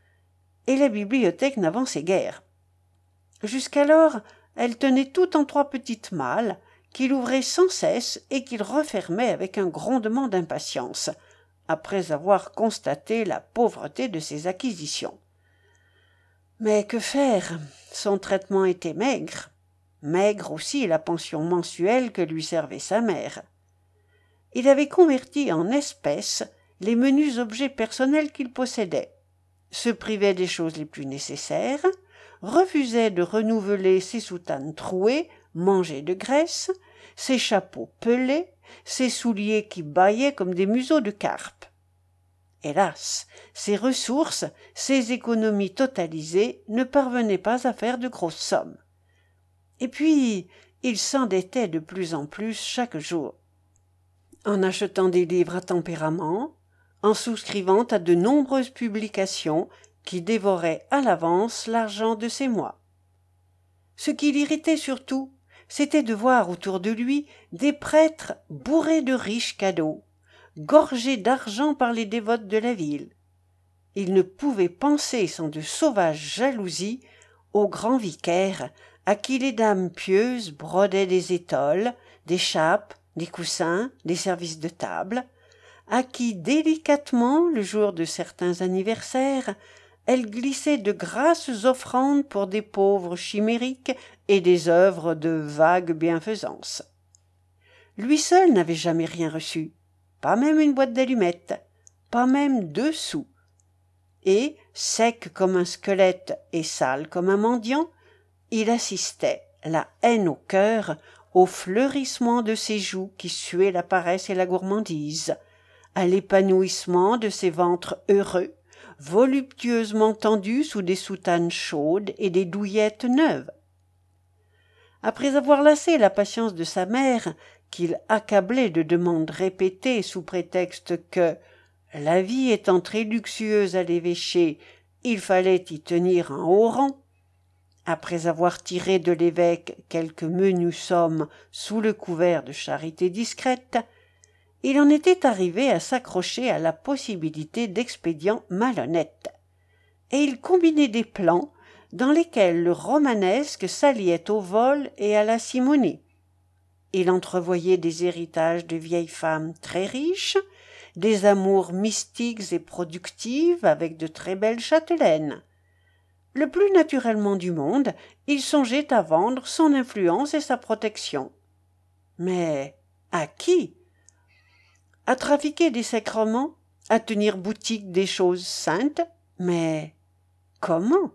S1: Et la bibliothèque n'avançait guère. Jusqu'alors, elle tenait tout en 3 petites malles, qu'il ouvrait sans cesse et qu'il refermait avec un grondement d'impatience, après avoir constaté la pauvreté de ses acquisitions. Mais que faire? Son traitement était maigre. Maigre aussi la pension mensuelle que lui servait sa mère. Il avait converti en espèces les menus objets personnels qu'il possédait, se privait des choses les plus nécessaires, refusait de renouveler ses soutanes trouées, mangées de graisse, ses chapeaux pelés, ses souliers qui bâillaient comme des museaux de carpe. Hélas, ses ressources, ses économies totalisées ne parvenaient pas à faire de grosses sommes. Et puis, il s'endettait de plus en plus chaque jour, en achetant des livres à tempérament, en souscrivant à de nombreuses publications qui dévoraient à l'avance l'argent de ses mois. Ce qui l'irritait surtout, c'était de voir autour de lui des prêtres bourrés de riches cadeaux, gorgés d'argent par les dévotes de la ville. Il ne pouvait penser sans de sauvages jalousies au grand vicaire à qui les dames pieuses brodaient des étoles, des chapes, des coussins, des services de table, à qui délicatement, le jour de certains anniversaires, elles glissaient de grasses offrandes pour des pauvres chimériques et des œuvres de vague bienfaisance. Lui seul n'avait jamais rien reçu, pas même une boîte d'allumettes, pas même 2 sous. Et, sec comme un squelette et sale comme un mendiant, il assistait, la haine au cœur, au fleurissement de ses joues qui suaient la paresse et la gourmandise, à l'épanouissement de ses ventres heureux, voluptueusement tendus sous des soutanes chaudes et des douillettes neuves. Après avoir lassé la patience de sa mère, qu'il accablait de demandes répétées sous prétexte que, la vie étant très luxueuse à l'évêché, il fallait y tenir un haut rang, après avoir tiré de l'évêque quelques menues sommes sous le couvert de charité discrète, il en était arrivé à s'accrocher à la possibilité d'expédients malhonnêtes, et il combinait des plans dans lesquels le romanesque s'alliait au vol et à la simonie. Il entrevoyait des héritages de vieilles femmes très riches, des amours mystiques et productives avec de très belles châtelaines. Le plus naturellement du monde, il songeait à vendre son influence et sa protection. Mais à qui? À trafiquer des sacrements, à tenir boutique des choses saintes, mais comment?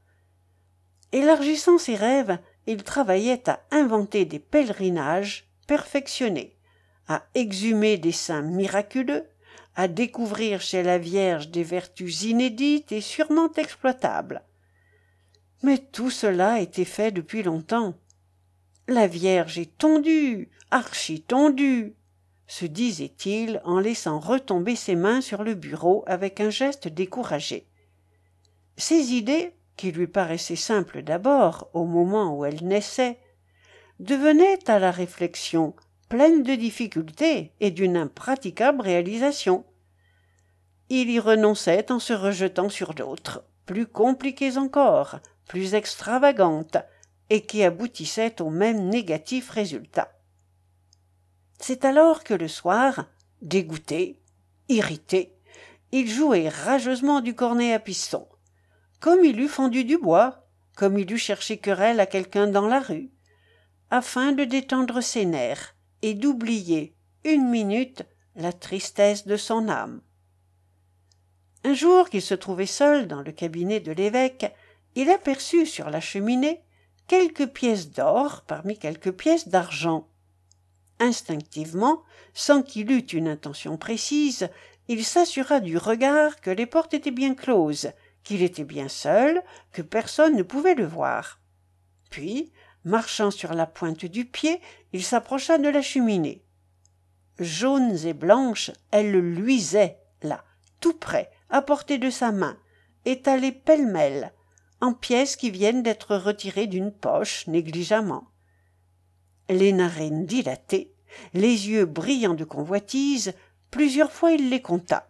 S1: Élargissant ses rêves, il travaillait à inventer des pèlerinages perfectionnés, à exhumer des saints miraculeux, à découvrir chez la Vierge des vertus inédites et sûrement exploitables. Mais tout cela était fait depuis longtemps. La Vierge est tondue, archi-tondue, se disait-il en laissant retomber ses mains sur le bureau avec un geste découragé. Ces idées, qui lui paraissaient simples d'abord au moment où elles naissaient, devenaient à la réflexion pleine de difficultés et d'une impraticable réalisation. Il y renonçait en se rejetant sur d'autres, plus compliquées encore, plus extravagantes, et qui aboutissaient au même négatif résultat. C'est alors que le soir, dégoûté, irrité, il jouait rageusement du cornet à piston, comme il eût fendu du bois, comme il eût cherché querelle à quelqu'un dans la rue, afin de détendre ses nerfs et d'oublier une minute la tristesse de son âme. Un jour qu'il se trouvait seul dans le cabinet de l'évêque, il aperçut sur la cheminée quelques pièces d'or parmi quelques pièces d'argent. Instinctivement, sans qu'il eût une intention précise, il s'assura du regard que les portes étaient bien closes, qu'il était bien seul, que personne ne pouvait le voir. Puis, marchant sur la pointe du pied, il s'approcha de la cheminée. Jaunes et blanches, elles luisaient, là, tout près, à portée de sa main, étalées pêle-mêle, en pièces qui viennent d'être retirées d'une poche négligemment. Les narines dilatées, les yeux brillants de convoitise, plusieurs fois il les compta.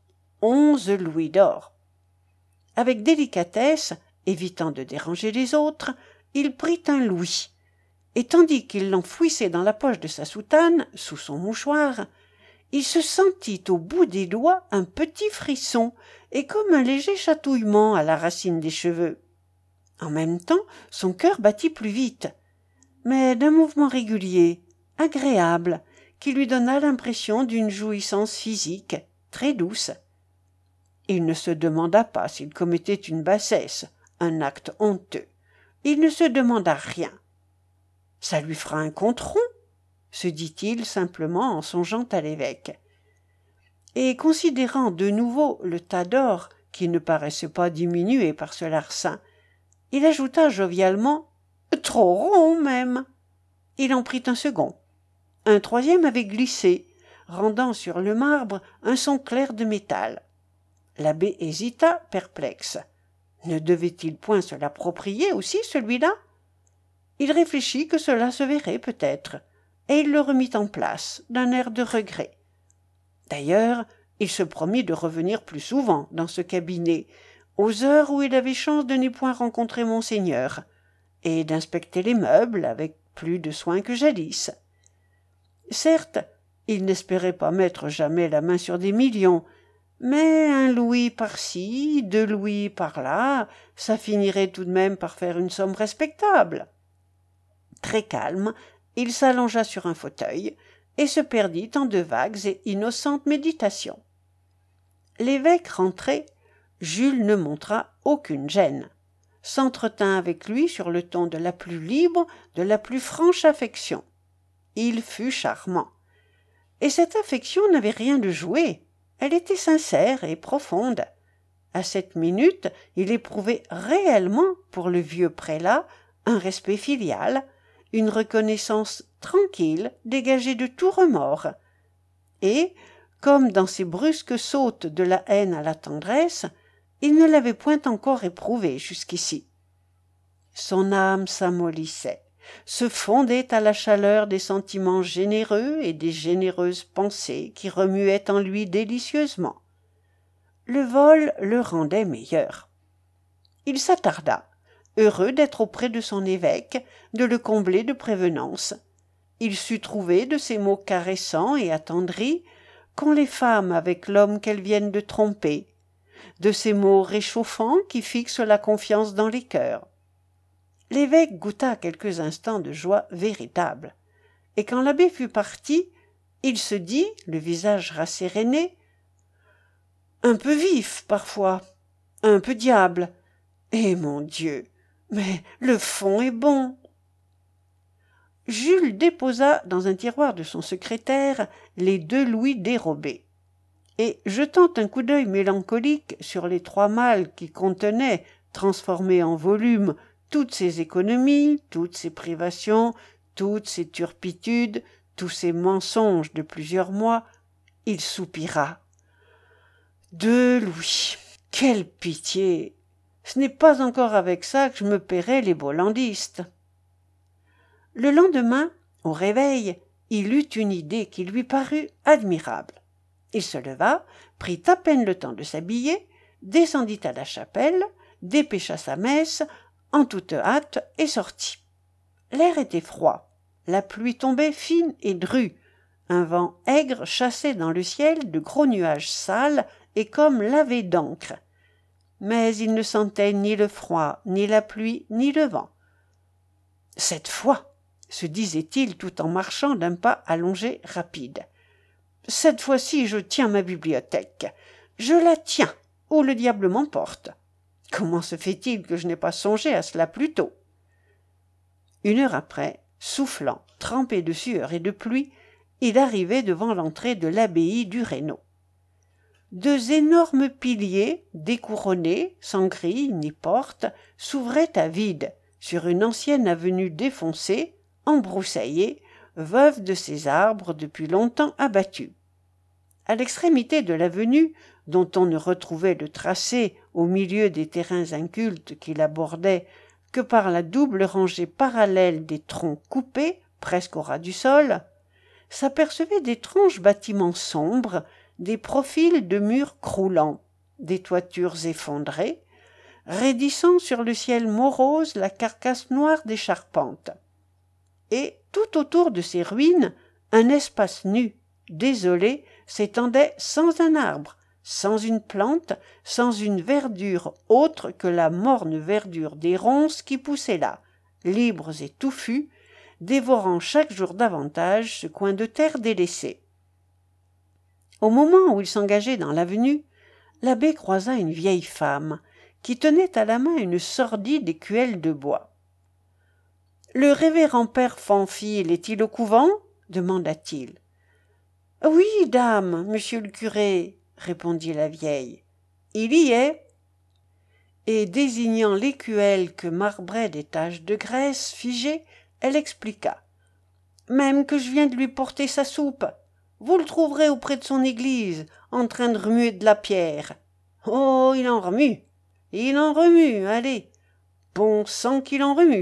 S1: 11 louis d'or. Avec délicatesse, évitant de déranger les autres, il prit un louis, et tandis qu'il l'enfouissait dans la poche de sa soutane, sous son mouchoir, il se sentit au bout des doigts un petit frisson et comme un léger chatouillement à la racine des cheveux. En même temps, son cœur battit plus vite, mais d'un mouvement régulier, agréable, qui lui donna l'impression d'une jouissance physique très douce. Il ne se demanda pas s'il commettait une bassesse, un acte honteux. Il ne se demanda rien. « Ça lui fera un compte rond », se dit-il simplement en songeant à l'évêque. Et considérant de nouveau le tas d'or qui ne paraissait pas diminuer par ce larcin, il ajouta jovialement « Trop rond même !» Il en prit un second. Un troisième avait glissé, rendant sur le marbre un son clair de métal. L'abbé hésita, perplexe. Ne devait-il point se l'approprier aussi, celui-là? Il réfléchit que cela se verrait peut-être, et il le remit en place, d'un air de regret. D'ailleurs, il se promit de revenir plus souvent dans ce cabinet, aux heures où il avait chance de n'y point rencontrer monseigneur, et d'inspecter les meubles avec plus de soin que jadis. Certes, il n'espérait pas mettre jamais la main sur des millions, mais un louis par-ci, 2 louis par-là, ça finirait tout de même par faire une somme respectable. Très calme, il s'allongea sur un fauteuil et se perdit en de vagues et innocentes méditations. L'évêque rentré, Jules ne montra aucune gêne, s'entretint avec lui sur le ton de la plus libre, de la plus franche affection. Il fut charmant. Et cette affection n'avait rien de joué. Elle était sincère et profonde. À cette minute, il éprouvait réellement pour le vieux prélat un respect filial, une reconnaissance tranquille, dégagée de tout remords. Et, comme dans ces brusques sautes de la haine à la tendresse, il ne l'avait point encore éprouvé jusqu'ici. Son âme s'amollissait, se fondait à la chaleur des sentiments généreux et des généreuses pensées qui remuaient en lui délicieusement. Le vol le rendait meilleur. Il s'attarda, heureux d'être auprès de son évêque, de le combler de prévenances. Il sut trouver de ces mots caressants et attendris qu'ont les femmes avec l'homme qu'elles viennent de tromper, de ces mots réchauffants qui fixent la confiance dans les cœurs. L'évêque goûta quelques instants de joie véritable, et quand l'abbé fut parti, il se dit, le visage rasséréné, « Un peu vif, parfois, un peu diable, et mon Dieu, mais le fond est bon !» Jules déposa dans un tiroir de son secrétaire les 2 louis dérobés, et, jetant un coup d'œil mélancolique sur les 3 malles qui contenaient, transformés en volumes, toutes ses économies, toutes ses privations, toutes ses turpitudes, tous ses mensonges de plusieurs mois, il soupira. 2 louis, quelle pitié! Ce n'est pas encore avec ça que je me paierai les bollandistes. Le lendemain, au réveil, il eut une idée qui lui parut admirable. Il se leva, prit à peine le temps de s'habiller, descendit à la chapelle, dépêcha sa messe, en toute hâte, et sortit. L'air était froid, la pluie tombait fine et drue, un vent aigre chassait dans le ciel de gros nuages sales et comme lavés d'encre. Mais il ne sentait ni le froid, ni la pluie, ni le vent. « Cette fois, » se disait-il tout en marchant d'un pas allongé rapide, « cette fois-ci je tiens ma bibliothèque. Je la tiens, où le diable m'emporte. Comment se fait-il que je n'ai pas songé à cela plus tôt ?» Une heure après, soufflant, trempé de sueur et de pluie, il arrivait devant l'entrée de l'abbaye du Raynaud. Deux énormes piliers, découronnés, sans grille ni porte, s'ouvraient à vide, sur une ancienne avenue défoncée, embroussaillée, veuve de ses arbres depuis longtemps abattus. À l'extrémité de l'avenue, dont on ne retrouvait le tracé au milieu des terrains incultes qui l'abordaient que par la double rangée parallèle des troncs coupés, presque au ras du sol, s'apercevaient d'étranges bâtiments sombres, des profils de murs croulants, des toitures effondrées, raidissant sur le ciel morose la carcasse noire des charpentes. Et tout autour de ces ruines, un espace nu, désolé, s'étendait sans un arbre, sans une plante, sans une verdure autre que la morne verdure des ronces qui poussaient là, libres et touffus, dévorant chaque jour davantage ce coin de terre délaissé. Au moment où il s'engageait dans l'avenue, l'abbé croisa une vieille femme qui tenait à la main une sordide écuelle de bois. « Le révérend père Pamphile est-il au couvent ?» demanda-t-il. « Oui, dame, monsieur le curé, » répondit la vieille. « Il y est. » Et désignant l'écuelle que marbraient des taches de graisse figée, elle expliqua. « Même que je viens de lui porter sa soupe. Vous le trouverez auprès de son église, en train de remuer de la pierre. Oh, il en remue. Il en remue, allez. Bon sang qu'il en remue. »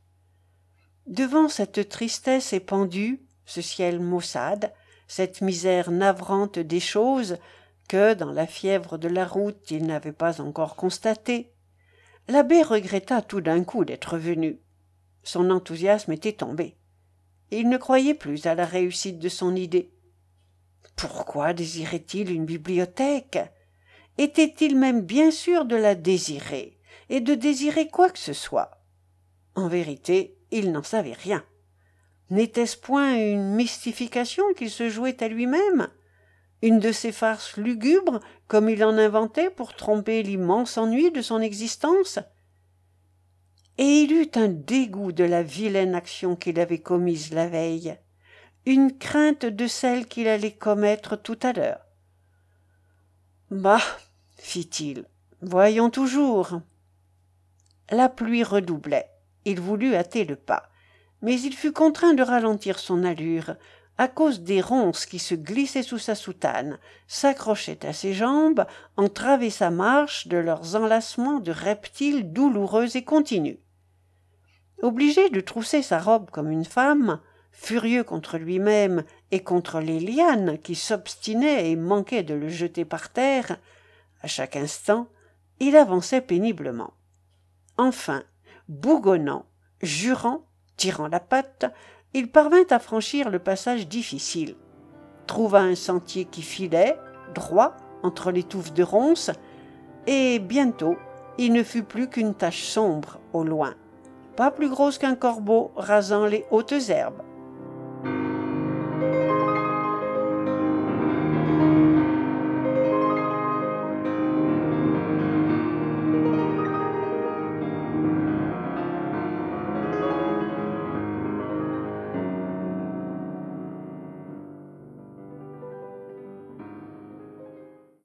S1: Devant cette tristesse épandue, ce ciel maussade, cette misère navrante des choses que, dans la fièvre de la route, il n'avait pas encore constatée, l'abbé regretta tout d'un coup d'être venu. Son enthousiasme était tombé. Il ne croyait plus à la réussite de son idée. Pourquoi désirait-il une bibliothèque? Était-il même bien sûr de la désirer, et de désirer quoi que ce soit? En vérité, il n'en savait rien. N'était-ce point une mystification qu'il se jouait à lui-même? Une de ces farces lugubres, comme il en inventait pour tromper l'immense ennui de son existence? Et il eut un dégoût de la vilaine action qu'il avait commise la veille, une crainte de celle qu'il allait commettre tout à l'heure. « Bah !» fit-il, « voyons toujours. » La pluie redoublait. Il voulut hâter le pas, mais il fut contraint de ralentir son allure, à cause des ronces qui se glissaient sous sa soutane, s'accrochaient à ses jambes, entravaient sa marche de leurs enlacements de reptiles douloureux et continus. Obligé de trousser sa robe comme une femme, furieux contre lui-même et contre les lianes qui s'obstinaient et manquaient de le jeter par terre, à chaque instant, il avançait péniblement. Enfin, bougonnant, jurant, tirant la patte, il parvint à franchir le passage difficile, trouva un sentier qui filait, droit, entre les touffes de ronces, et bientôt il ne fut plus qu'une tache sombre au loin, pas plus grosse qu'un corbeau rasant les hautes herbes.